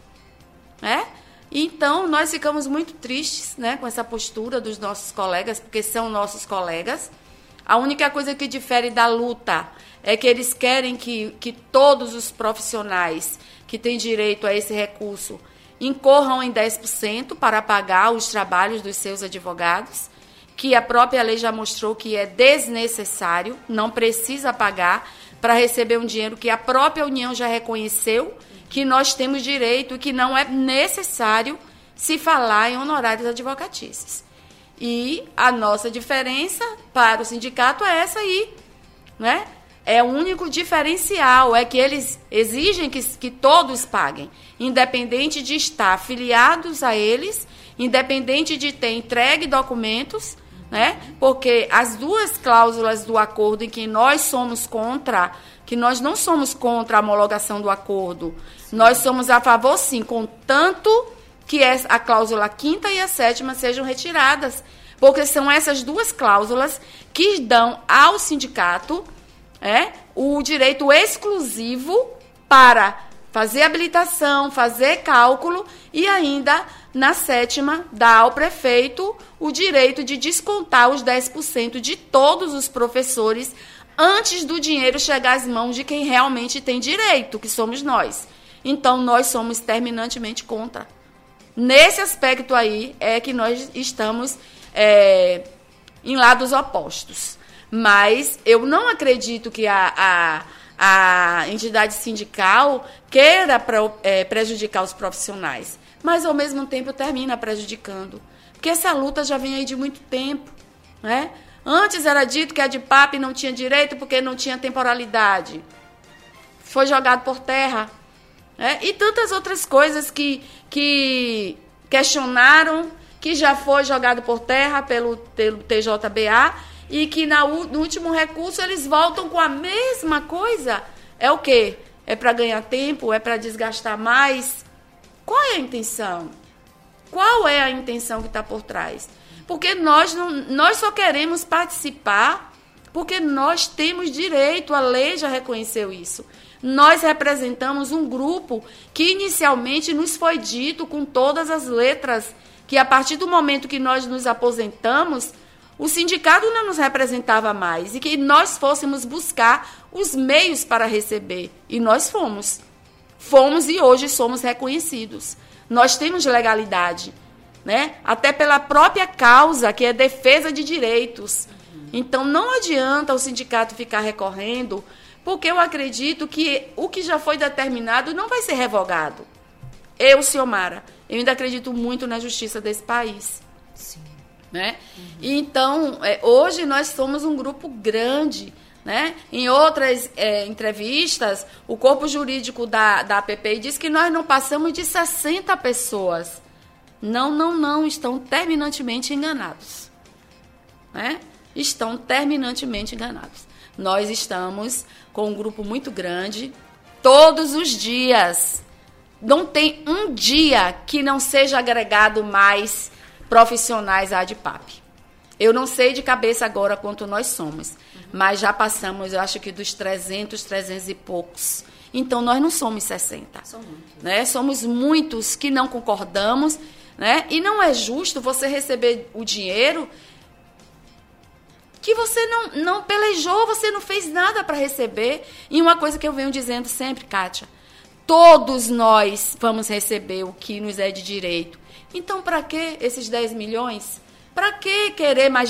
né? Então, nós ficamos muito tristes, né, com essa postura dos nossos colegas, porque são nossos colegas. A única coisa que difere da luta é que eles querem que todos os profissionais que têm direito a esse recurso incorram em 10% para pagar os trabalhos dos seus advogados, que a própria lei já mostrou que é desnecessário, não precisa pagar para receber um dinheiro que a própria União já reconheceu que nós temos direito e que não é necessário se falar em honorários advocatícios. E a nossa diferença para o sindicato é essa aí, né? É o único diferencial, é que eles exigem que todos paguem, independente de estar afiliados a eles, independente de ter entregue documentos, né? Porque as 2 cláusulas do acordo em que nós somos contra, que nós não somos contra a homologação do acordo, nós somos a favor, sim, contanto que a cláusula 5ª e a 7ª sejam retiradas, porque são essas 2 cláusulas que dão ao sindicato o direito exclusivo para fazer habilitação, fazer cálculo e ainda, na 7ª, dá ao prefeito o direito de descontar os 10% de todos os professores antes do dinheiro chegar às mãos de quem realmente tem direito, que somos nós. Então, nós somos terminantemente contra. Nesse aspecto aí é que nós estamos em lados opostos. Mas eu não acredito que a entidade sindical queira prejudicar os profissionais, mas, ao mesmo tempo, termina prejudicando. Porque essa luta já vem aí de muito tempo, né? Antes era dito que a ADIPAP não tinha direito porque não tinha temporalidade. Foi jogado por terra. Né? E tantas outras coisas que questionaram, que já foi jogado por terra pelo TJBA e que no último recurso eles voltam com a mesma coisa. É o quê? É para ganhar tempo? É para desgastar mais? Qual é a intenção? Qual é a intenção que está por trás? Porque nós só queremos participar porque nós temos direito, a lei já reconheceu isso. Nós representamos um grupo que inicialmente nos foi dito com todas as letras que a partir do momento que nós nos aposentamos, o sindicato não nos representava mais e que nós fôssemos buscar os meios para receber. E nós fomos. Fomos e hoje somos reconhecidos. Nós temos legalidade, né? Até pela própria causa, que é defesa de direitos. Então, não adianta o sindicato ficar recorrendo, porque eu acredito que o que já foi determinado não vai ser revogado. Eu, Ciomara, eu ainda acredito muito na justiça desse país.
Sim.
Né? Então, hoje nós somos um grupo grande. Né? Em outras entrevistas, o corpo jurídico da APPI diz que nós não passamos de 60 pessoas. Não, estão terminantemente enganados. Né? Estão terminantemente enganados. Nós estamos com um grupo muito grande, todos os dias. Não tem um dia que não seja agregado mais profissionais à ADIPAP. Eu não sei de cabeça agora quanto nós somos, mas já passamos, eu acho que dos 300 e poucos. Então, nós não somos 60. Né? Somos muitos que não concordamos, né? E não é justo você receber o dinheiro que você não pelejou, você não fez nada para receber. E uma coisa que eu venho dizendo sempre, Kátia, todos nós vamos receber o que nos é de direito. Então, para que esses 10 milhões? Para que querer mais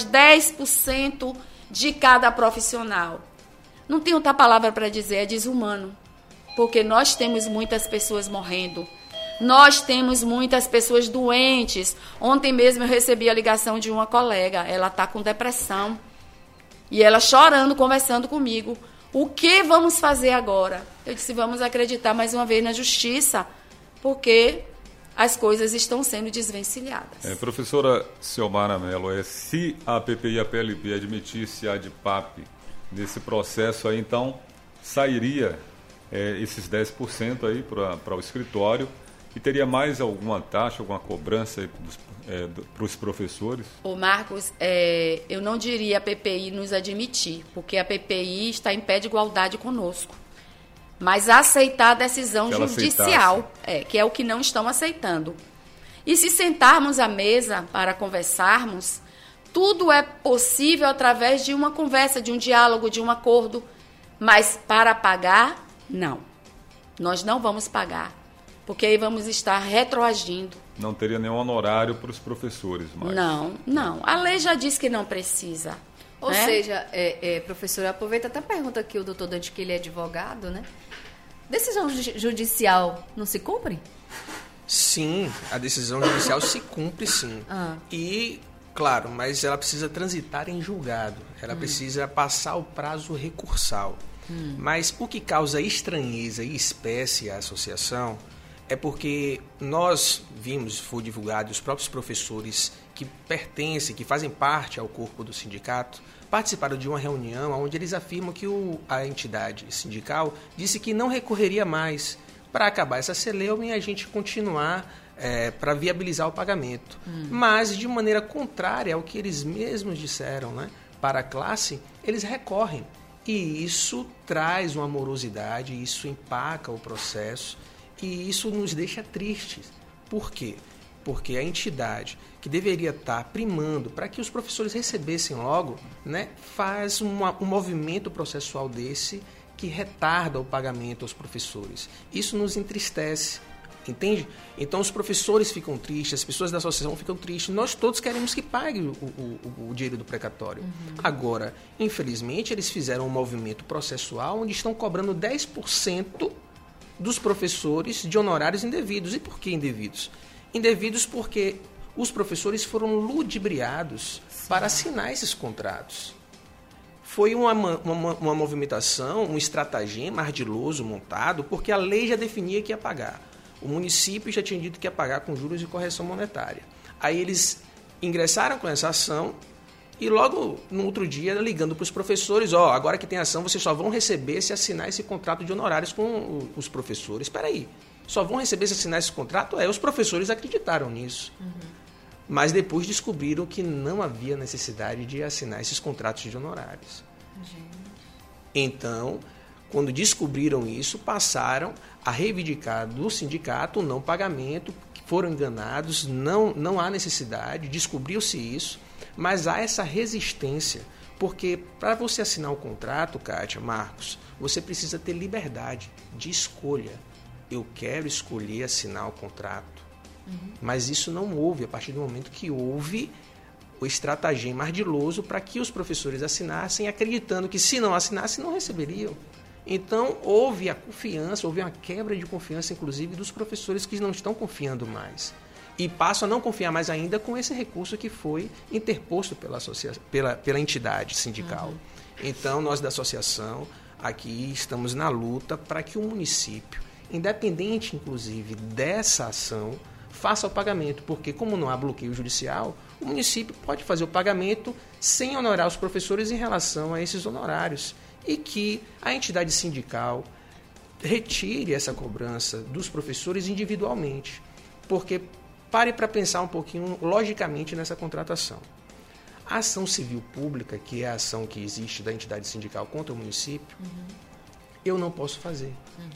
10% de cada profissional? Não tem outra palavra para dizer, é desumano. Porque nós temos muitas pessoas morrendo. Nós temos muitas pessoas doentes. Ontem mesmo eu recebi a ligação de uma colega. Ela está com depressão. E ela chorando, conversando comigo. O que vamos fazer agora? Eu disse, vamos acreditar mais uma vez na justiça, porque as coisas estão sendo desvencilhadas.
Professora Ciomara Mello, se a APPI e a PLB admitisse a ADPAP nesse processo aí, então sairia esses 10% aí para o escritório e teria mais alguma taxa, alguma cobrança para os professores?
Ô Marcos, eu não diria a PPI nos admitir, porque a PPI está em pé de igualdade conosco. Mas aceitar a decisão judicial, que é o que não estão aceitando. E se sentarmos à mesa para conversarmos, tudo é possível através de uma conversa, de um diálogo, de um acordo. Mas para pagar, não. Nós não vamos pagar, porque aí vamos estar retroagindo.
Não teria nenhum honorário para os professores mais?
Não. A lei já diz que não precisa.
Ou seja, professora, aproveita até a pergunta aqui o doutor Dante, que ele é advogado, né? Decisão judicial não se cumpre?
Sim, a decisão judicial se cumpre, sim. E, claro, mas ela precisa transitar em julgado. Ela precisa passar o prazo recursal. Mas o que causa estranheza e espécie à associação é porque nós vimos, foi divulgado, os próprios professores que pertencem, que fazem parte ao corpo do sindicato, participaram de uma reunião onde eles afirmam que a entidade sindical disse que não recorreria mais para acabar essa celeuma e a gente continuar para viabilizar o pagamento. Mas, de maneira contrária ao que eles mesmos disseram, né, para a classe, eles recorrem. E isso traz uma morosidade, isso empaca o processo e isso nos deixa tristes. Por quê? Porque a entidade que deveria estar primando para que os professores recebessem logo, né, faz um movimento processual desse que retarda o pagamento aos professores. Isso nos entristece, entende? Então os professores ficam tristes, as pessoas da associação ficam tristes, nós todos queremos que pague o dinheiro do precatório. Agora, infelizmente, eles fizeram um movimento processual onde estão cobrando 10% dos professores de honorários indevidos. E por que indevidos? Indevidos porque os professores foram ludibriados para assinar esses contratos. Foi uma movimentação, um estratagema ardiloso montado, porque a lei já definia que ia pagar. O município já tinha dito que ia pagar com juros e correção monetária. Aí eles ingressaram com essa ação e logo no outro dia ligando para os professores, agora que tem ação, vocês só vão receber se assinar esse contrato de honorários com os professores. Espera aí, só vão receber se assinar esse contrato? Os professores acreditaram nisso. Mas depois descobriram que não havia necessidade de assinar esses contratos de honorários. Então, quando descobriram isso, passaram a reivindicar do sindicato o não pagamento, foram enganados, não há necessidade, descobriu-se isso, mas há essa resistência, porque para você assinar o contrato, Kátia, Marcos, você precisa ter liberdade de escolha. Eu quero escolher assinar o contrato. Mas isso não houve a partir do momento que houve o estratagema ardiloso para que os professores assinassem, acreditando que se não assinassem, não receberiam. Então, houve a confiança, houve uma quebra de confiança, inclusive, dos professores que não estão confiando mais. E passam a não confiar mais ainda com esse recurso que foi interposto pela entidade sindical. Então, nós da associação aqui estamos na luta para que o município, independente, inclusive, dessa ação, faça o pagamento, porque como não há bloqueio judicial, o município pode fazer o pagamento sem honorar os professores em relação a esses honorários e que a entidade sindical retire essa cobrança dos professores individualmente, porque pare para pensar um pouquinho logicamente nessa contratação. A ação civil pública, que é a ação que existe da entidade sindical contra o município, eu não posso fazer.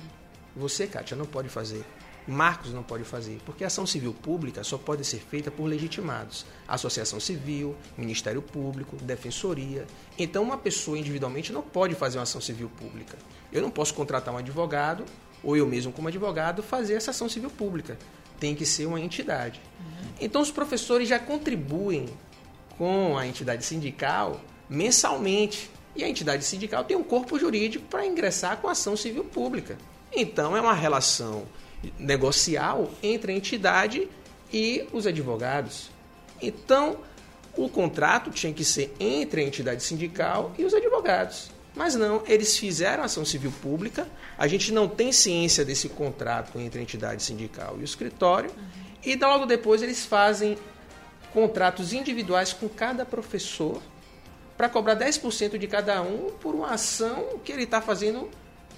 Você, Kátia, não pode fazer. Marcos não pode fazer, porque a ação civil pública só pode ser feita por legitimados. Associação civil, Ministério Público, Defensoria. Então, uma pessoa individualmente não pode fazer uma ação civil pública. Eu não posso contratar um advogado, ou eu mesmo como advogado, fazer essa ação civil pública. Tem que ser uma entidade. Então, os professores já contribuem com a entidade sindical mensalmente. E a entidade sindical tem um corpo jurídico para ingressar com a ação civil pública. Então, é uma relação negocial entre a entidade e os advogados. Então, o contrato tinha que ser entre a entidade sindical e os advogados. Mas não, eles fizeram ação civil pública, a gente não tem ciência desse contrato entre a entidade sindical e o escritório, e logo depois eles fazem contratos individuais com cada professor para cobrar 10% de cada um por uma ação que ele está fazendo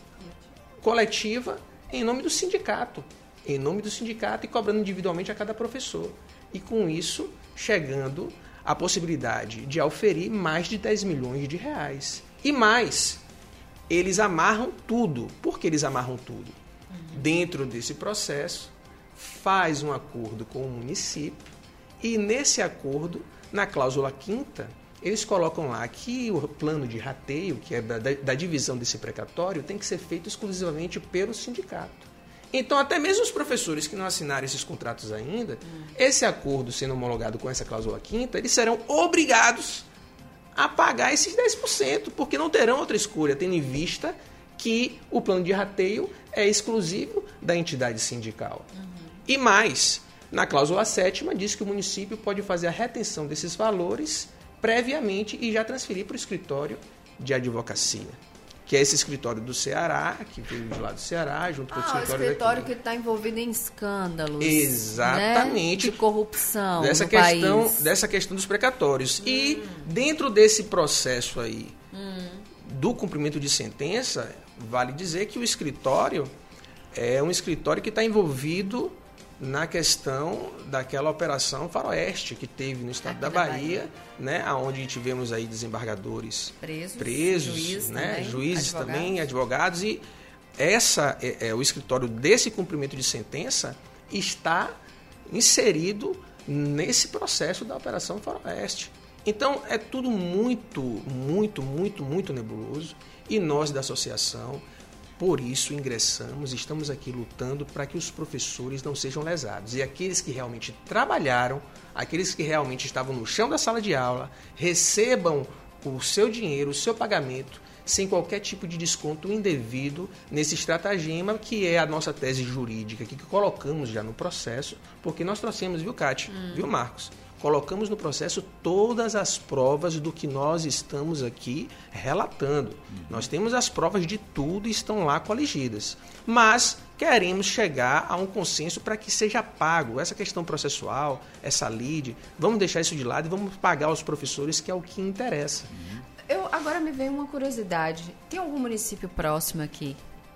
coletiva em nome do sindicato. Em nome do sindicato e cobrando individualmente a cada professor. E com isso, chegando à possibilidade de auferir mais de 10 milhões de reais. E mais, eles amarram tudo. Por que eles amarram tudo? Dentro desse processo, faz um acordo com o município e nesse acordo, na cláusula 5ª, eles colocam lá que o plano de rateio, que é da divisão desse precatório, tem que ser feito exclusivamente pelo sindicato. Então, até mesmo os professores que não assinaram esses contratos ainda, esse acordo sendo homologado com essa cláusula 5ª, eles serão obrigados a pagar esses 10%, porque não terão outra escolha, tendo em vista que o plano de rateio é exclusivo da entidade sindical. E mais, na cláusula 7ª diz que o município pode fazer a retenção desses valores previamente e já transferir para o escritório de advocacia, que é esse escritório do Ceará, que veio de lá do Ceará, junto com o escritório daqui.
O escritório que está envolvido em escândalos.
Exatamente.
Né? De corrupção
dessa
no
questão,
país.
Dessa questão dos precatórios. E dentro desse processo aí, do cumprimento de sentença, vale dizer que o escritório é um escritório que está envolvido na questão daquela operação Faroeste que teve no estado da Bahia, né, onde tivemos aí desembargadores presos,
juiz
né,
também,
juízes também, advogados, e o escritório desse cumprimento de sentença está inserido nesse processo da operação Faroeste. Então é tudo muito, muito, muito, muito nebuloso, e nós da associação, por isso, estamos aqui lutando para que os professores não sejam lesados. E aqueles que realmente trabalharam, aqueles que realmente estavam no chão da sala de aula, recebam o seu dinheiro, o seu pagamento, sem qualquer tipo de desconto indevido nesse estratagema que é a nossa tese jurídica, que colocamos já no processo, porque nós trouxemos, viu, Kátia? Viu, Marcos? Colocamos no processo todas as provas do que nós estamos aqui relatando. Nós temos as provas de tudo e estão lá coligidas. Mas queremos chegar a um consenso para que seja pago essa questão processual, essa lide. Vamos deixar isso de lado e vamos pagar aos professores, que é o que interessa.
Agora me veio uma curiosidade. Tem algum município próximo aqui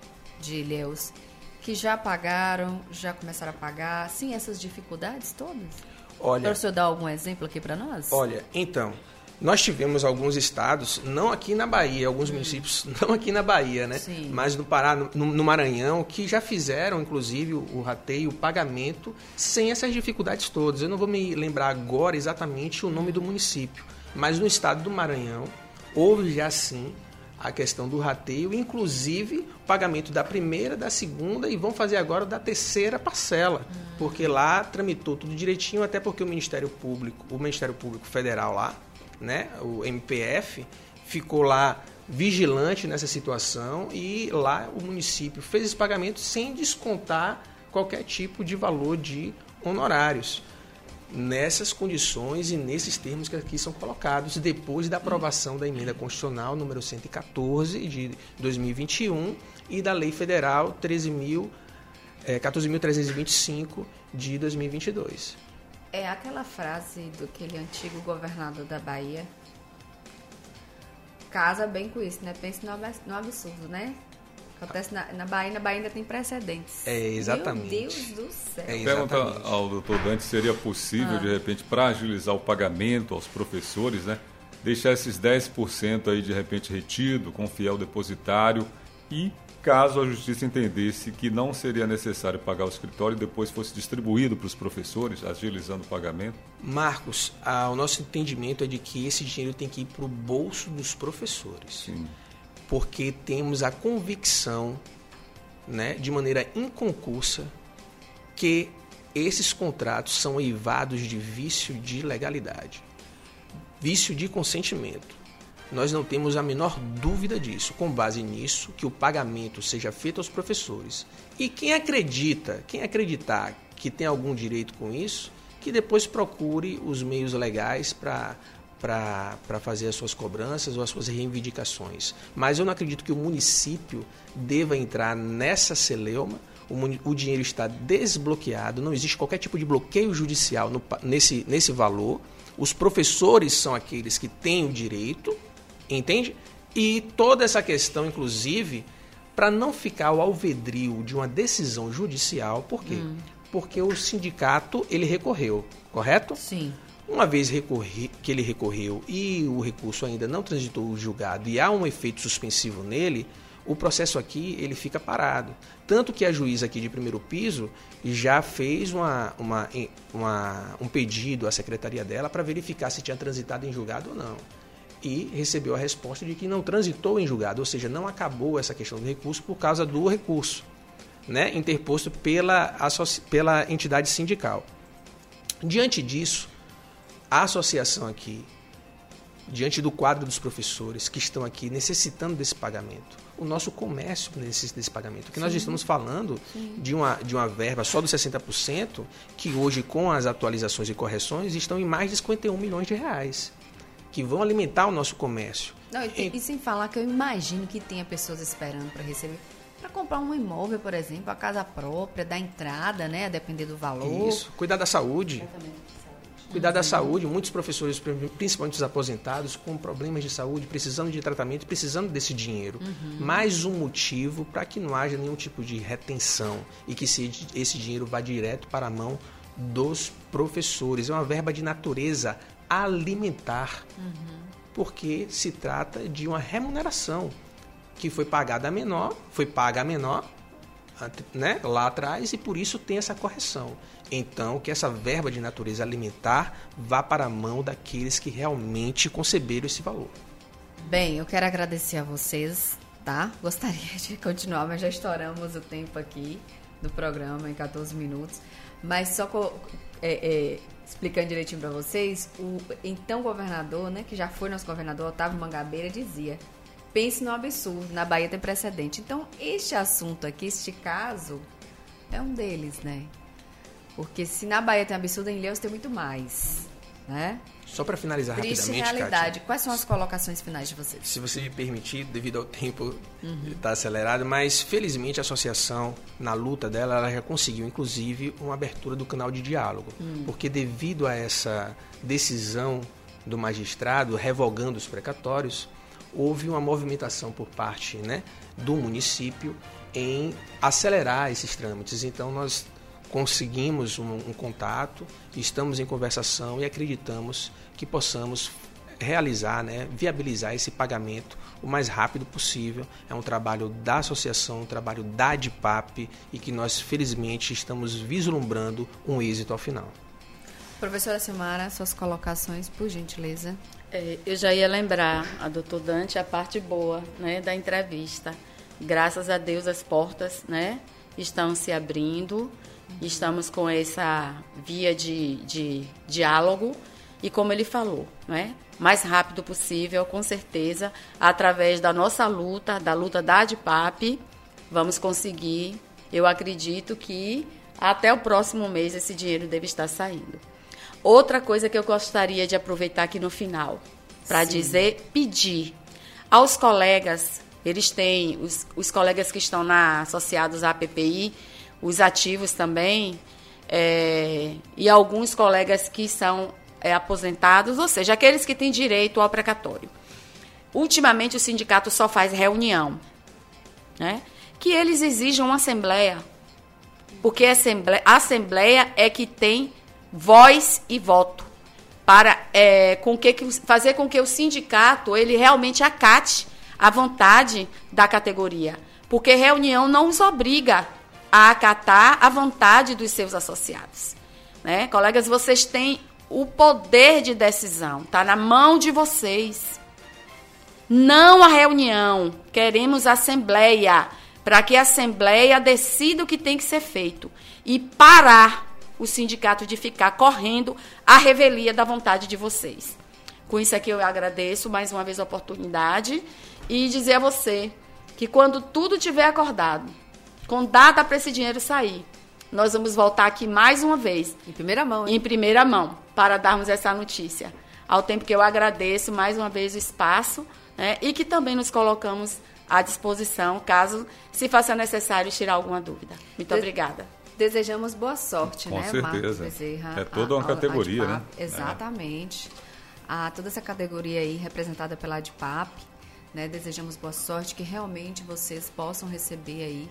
de Ilhéus que já pagaram, já começaram a pagar, sem essas dificuldades todas?
Olha,
para o senhor dar algum exemplo aqui para nós?
Olha, então, nós tivemos alguns estados, não aqui na Bahia, alguns municípios, não aqui na Bahia, né?
Sim.
Mas no Pará, no Maranhão, que já fizeram, inclusive, o rateio, o pagamento, sem essas dificuldades todas. Eu não vou me lembrar agora exatamente o nome do município, mas no estado do Maranhão, houve já sim a questão do rateio, inclusive o pagamento da primeira, da segunda, e vão fazer agora da terceira parcela, porque lá tramitou tudo direitinho, até porque o Ministério Público Federal lá, né, o MPF, ficou lá vigilante nessa situação, e lá o município fez esse pagamento sem descontar qualquer tipo de valor de honorários, nessas condições e nesses termos que aqui são colocados, depois da aprovação da emenda constitucional número 114 de 2021 e da lei federal 14.325 de 2022.
É aquela frase do aquele antigo governador da Bahia, casa bem com isso, né? Pense no absurdo, né? Acontece na Bahia ainda tem precedentes.
É, exatamente.
Meu Deus do céu.
Pergunta ao doutor Dante, seria possível, de repente, para agilizar o pagamento aos professores, né? Deixar esses 10% aí, de repente, retido com o fiel depositário e caso a Justiça entendesse que não seria necessário pagar o escritório e depois fosse distribuído para os professores, agilizando o pagamento?
Marcos, o nosso entendimento é de que esse dinheiro tem que ir para o bolso dos professores.
Sim.
Porque temos a convicção, né, de maneira inconcursa, que esses contratos são eivados de vício de legalidade, vício de consentimento. Nós não temos a menor dúvida disso. Com base nisso, que o pagamento seja feito aos professores. E quem acreditar que tem algum direito com isso, que depois procure os meios legais para fazer as suas cobranças ou as suas reivindicações. Mas eu não acredito que o município deva entrar nessa celeuma. O dinheiro está desbloqueado, não existe qualquer tipo de bloqueio judicial nesse valor. Os professores são aqueles que têm o direito, entende? E toda essa questão, inclusive, para não ficar ao alvedrio de uma decisão judicial, por quê? Porque o sindicato, ele recorreu, correto?
Sim.
Uma vez que ele recorreu e o recurso ainda não transitou o julgado e há um efeito suspensivo nele, o processo aqui ele fica parado. Tanto que a juíza aqui de primeiro piso já fez um pedido à secretaria dela para verificar se tinha transitado em julgado ou não. E recebeu a resposta de que não transitou em julgado, ou seja, não acabou essa questão do recurso por causa do recurso, né, interposto pela entidade sindical. Diante disso, a associação aqui, diante do quadro dos professores que estão aqui necessitando desse pagamento, o nosso comércio necessita desse pagamento. Porque nós estamos falando de uma verba só dos 60%, que hoje, com as atualizações e correções, estão em mais de 51 milhões de reais, que vão alimentar o nosso comércio.
Não, e sem falar que eu imagino que tenha pessoas esperando para receber, para comprar um imóvel, por exemplo, a casa própria, da entrada, né, a depender do valor.
Isso, cuidar da saúde. Cuidar da saúde, muitos professores, principalmente os aposentados, com problemas de saúde, precisando de tratamento, precisando desse dinheiro. Mais um motivo para que não haja nenhum tipo de retenção e que esse dinheiro vá direto para a mão dos professores. É uma verba de natureza alimentar, porque se trata de uma remuneração que foi paga a menor, né, lá atrás, e por isso tem essa correção. Então, que essa verba de natureza alimentar vá para a mão daqueles que realmente conceberam esse valor.
Bem, eu quero agradecer a vocês, tá? Gostaria de continuar, mas já estouramos o tempo aqui do programa em 14 minutos. Mas só explicando direitinho para vocês, o então governador, né, que já foi nosso governador, Otávio Mangabeira, dizia: pense no absurdo, na Bahia tem precedente. Então, este assunto aqui, este caso, é um deles, né? Porque se na Bahia tem absurdo, em Ilhéus tem muito mais, né?
Só para finalizar
Triste
rapidamente,
realidade.
Kátia,
quais são as colocações finais de vocês?
Se você me permitir, devido ao tempo está acelerado, mas felizmente a associação, na luta dela, ela já conseguiu, inclusive, uma abertura do canal de diálogo. Porque devido a essa decisão do magistrado revogando os precatórios, houve uma movimentação por parte, né, do município em acelerar esses trâmites. Então, nós conseguimos um contato, estamos em conversação e acreditamos que possamos realizar, né, viabilizar esse pagamento o mais rápido possível. É um trabalho da associação, um trabalho da ADIPAP e que nós, felizmente, estamos vislumbrando um êxito ao final.
Professora Silmara, suas colocações, por gentileza.
Eu já ia lembrar a doutor Dante a parte boa, né, da entrevista. Graças a Deus as portas, né, estão se abrindo, estamos com essa via de diálogo e, como ele falou, né, mais rápido possível, com certeza, através da nossa luta, da luta da ADIPAP, vamos conseguir. Eu acredito que até o próximo mês esse dinheiro deve estar saindo. Outra coisa que eu gostaria de aproveitar aqui no final, para pedir aos colegas, eles têm, os colegas que estão associados à APPI, os ativos também, e alguns colegas que são aposentados, ou seja, aqueles que têm direito ao precatório. Ultimamente o sindicato só faz reunião, né? Que eles exijam uma assembleia, porque a assembleia é que tem voz e voto para fazer com que o sindicato ele realmente acate a vontade da categoria. porque reunião não os obriga a acatar a vontade dos seus associados. Né? Colegas, vocês têm o poder de decisão, está na mão de vocês. Não a reunião, queremos assembleia, para que a assembleia decida o que tem que ser feito e parar o sindicato de ficar correndo à revelia da vontade de vocês. Com isso aqui eu agradeço mais uma vez a oportunidade e dizer a você que quando tudo tiver acordado, com data para esse dinheiro sair, nós vamos voltar aqui mais uma vez.
Em primeira mão.
Em primeira mão, para darmos essa notícia. Ao tempo que eu agradeço mais uma vez o espaço, né, e que também nos colocamos à disposição, caso se faça necessário tirar alguma dúvida. Muito obrigada.
Desejamos boa sorte,
com
né,
certeza.
Marcos Bezerra?
É toda uma categoria, né?
Exatamente. Toda essa categoria aí representada pela ADPAP, né? Desejamos boa sorte, que realmente vocês possam receber aí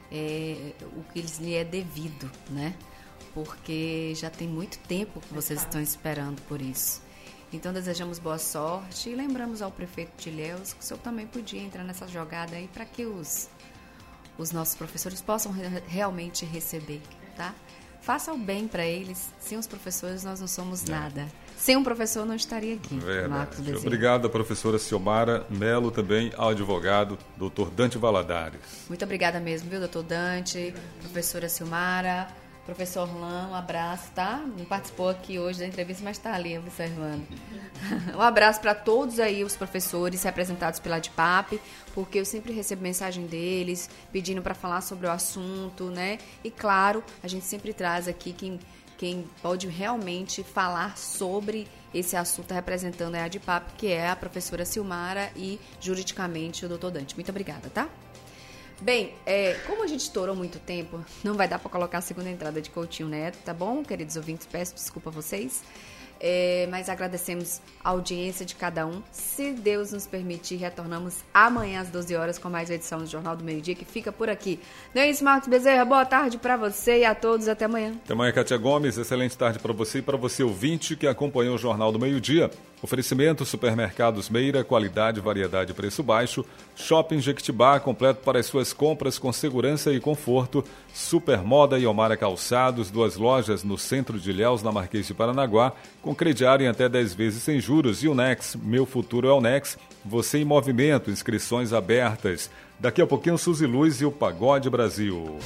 o que lhe é devido, né? Porque já tem muito tempo que vocês estão esperando por isso. Então, desejamos boa sorte e lembramos ao prefeito de Ilhéus que o senhor também podia entrar nessa jogada aí para que os nossos professores possam realmente receber, tá? Faça o bem para eles. Sem os professores, nós não somos nada. Sem um professor, não estaria aqui. Marcos Bezerra.
Obrigado, professora Silmara Melo, também ao advogado, doutor Dante Valadares.
Muito obrigada mesmo, viu, doutor Dante, professora Silmara, professor Orlando, um abraço, tá? Não participou aqui hoje da entrevista, mas está ali observando. Um abraço para todos aí, os professores representados pela ADPAP, porque eu sempre recebo mensagem deles, pedindo para falar sobre o assunto, né? E claro, a gente sempre traz aqui quem pode realmente falar sobre esse assunto representando a ADPAP, que é a professora Silmara e, juridicamente, o doutor Dante. Muito obrigada, tá? Bem, como a gente estourou muito tempo, não vai dar para colocar a segunda entrada de Coutinho Neto, tá bom, queridos ouvintes? Peço desculpa a vocês, mas agradecemos a audiência de cada um. Se Deus nos permitir, retornamos amanhã às 12 horas com mais uma edição do Jornal do Meio-Dia, que fica por aqui. Não é isso, Marcos Bezerra? Boa tarde para você e a todos. Até amanhã.
Até amanhã, Kátia Gomes. Excelente tarde para você e para você, ouvinte, que acompanhou o Jornal do Meio-Dia. Oferecimento: Supermercados Meira, qualidade, variedade e preço baixo. Shopping Jequitibá, completo para as suas compras com segurança e conforto. Supermoda e Omara Calçados, 2 lojas no centro de Ilhéus, na Marquês de Paranaguá, com crediário em até 10 vezes sem juros. E o Nex, meu futuro é o Nex. Você em movimento, inscrições abertas. Daqui a pouquinho, Suzy Luz e o Pagode Brasil.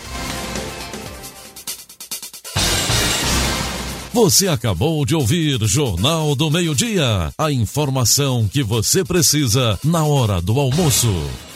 Você acabou de ouvir Jornal do Meio-Dia. A informação que você precisa na hora do almoço.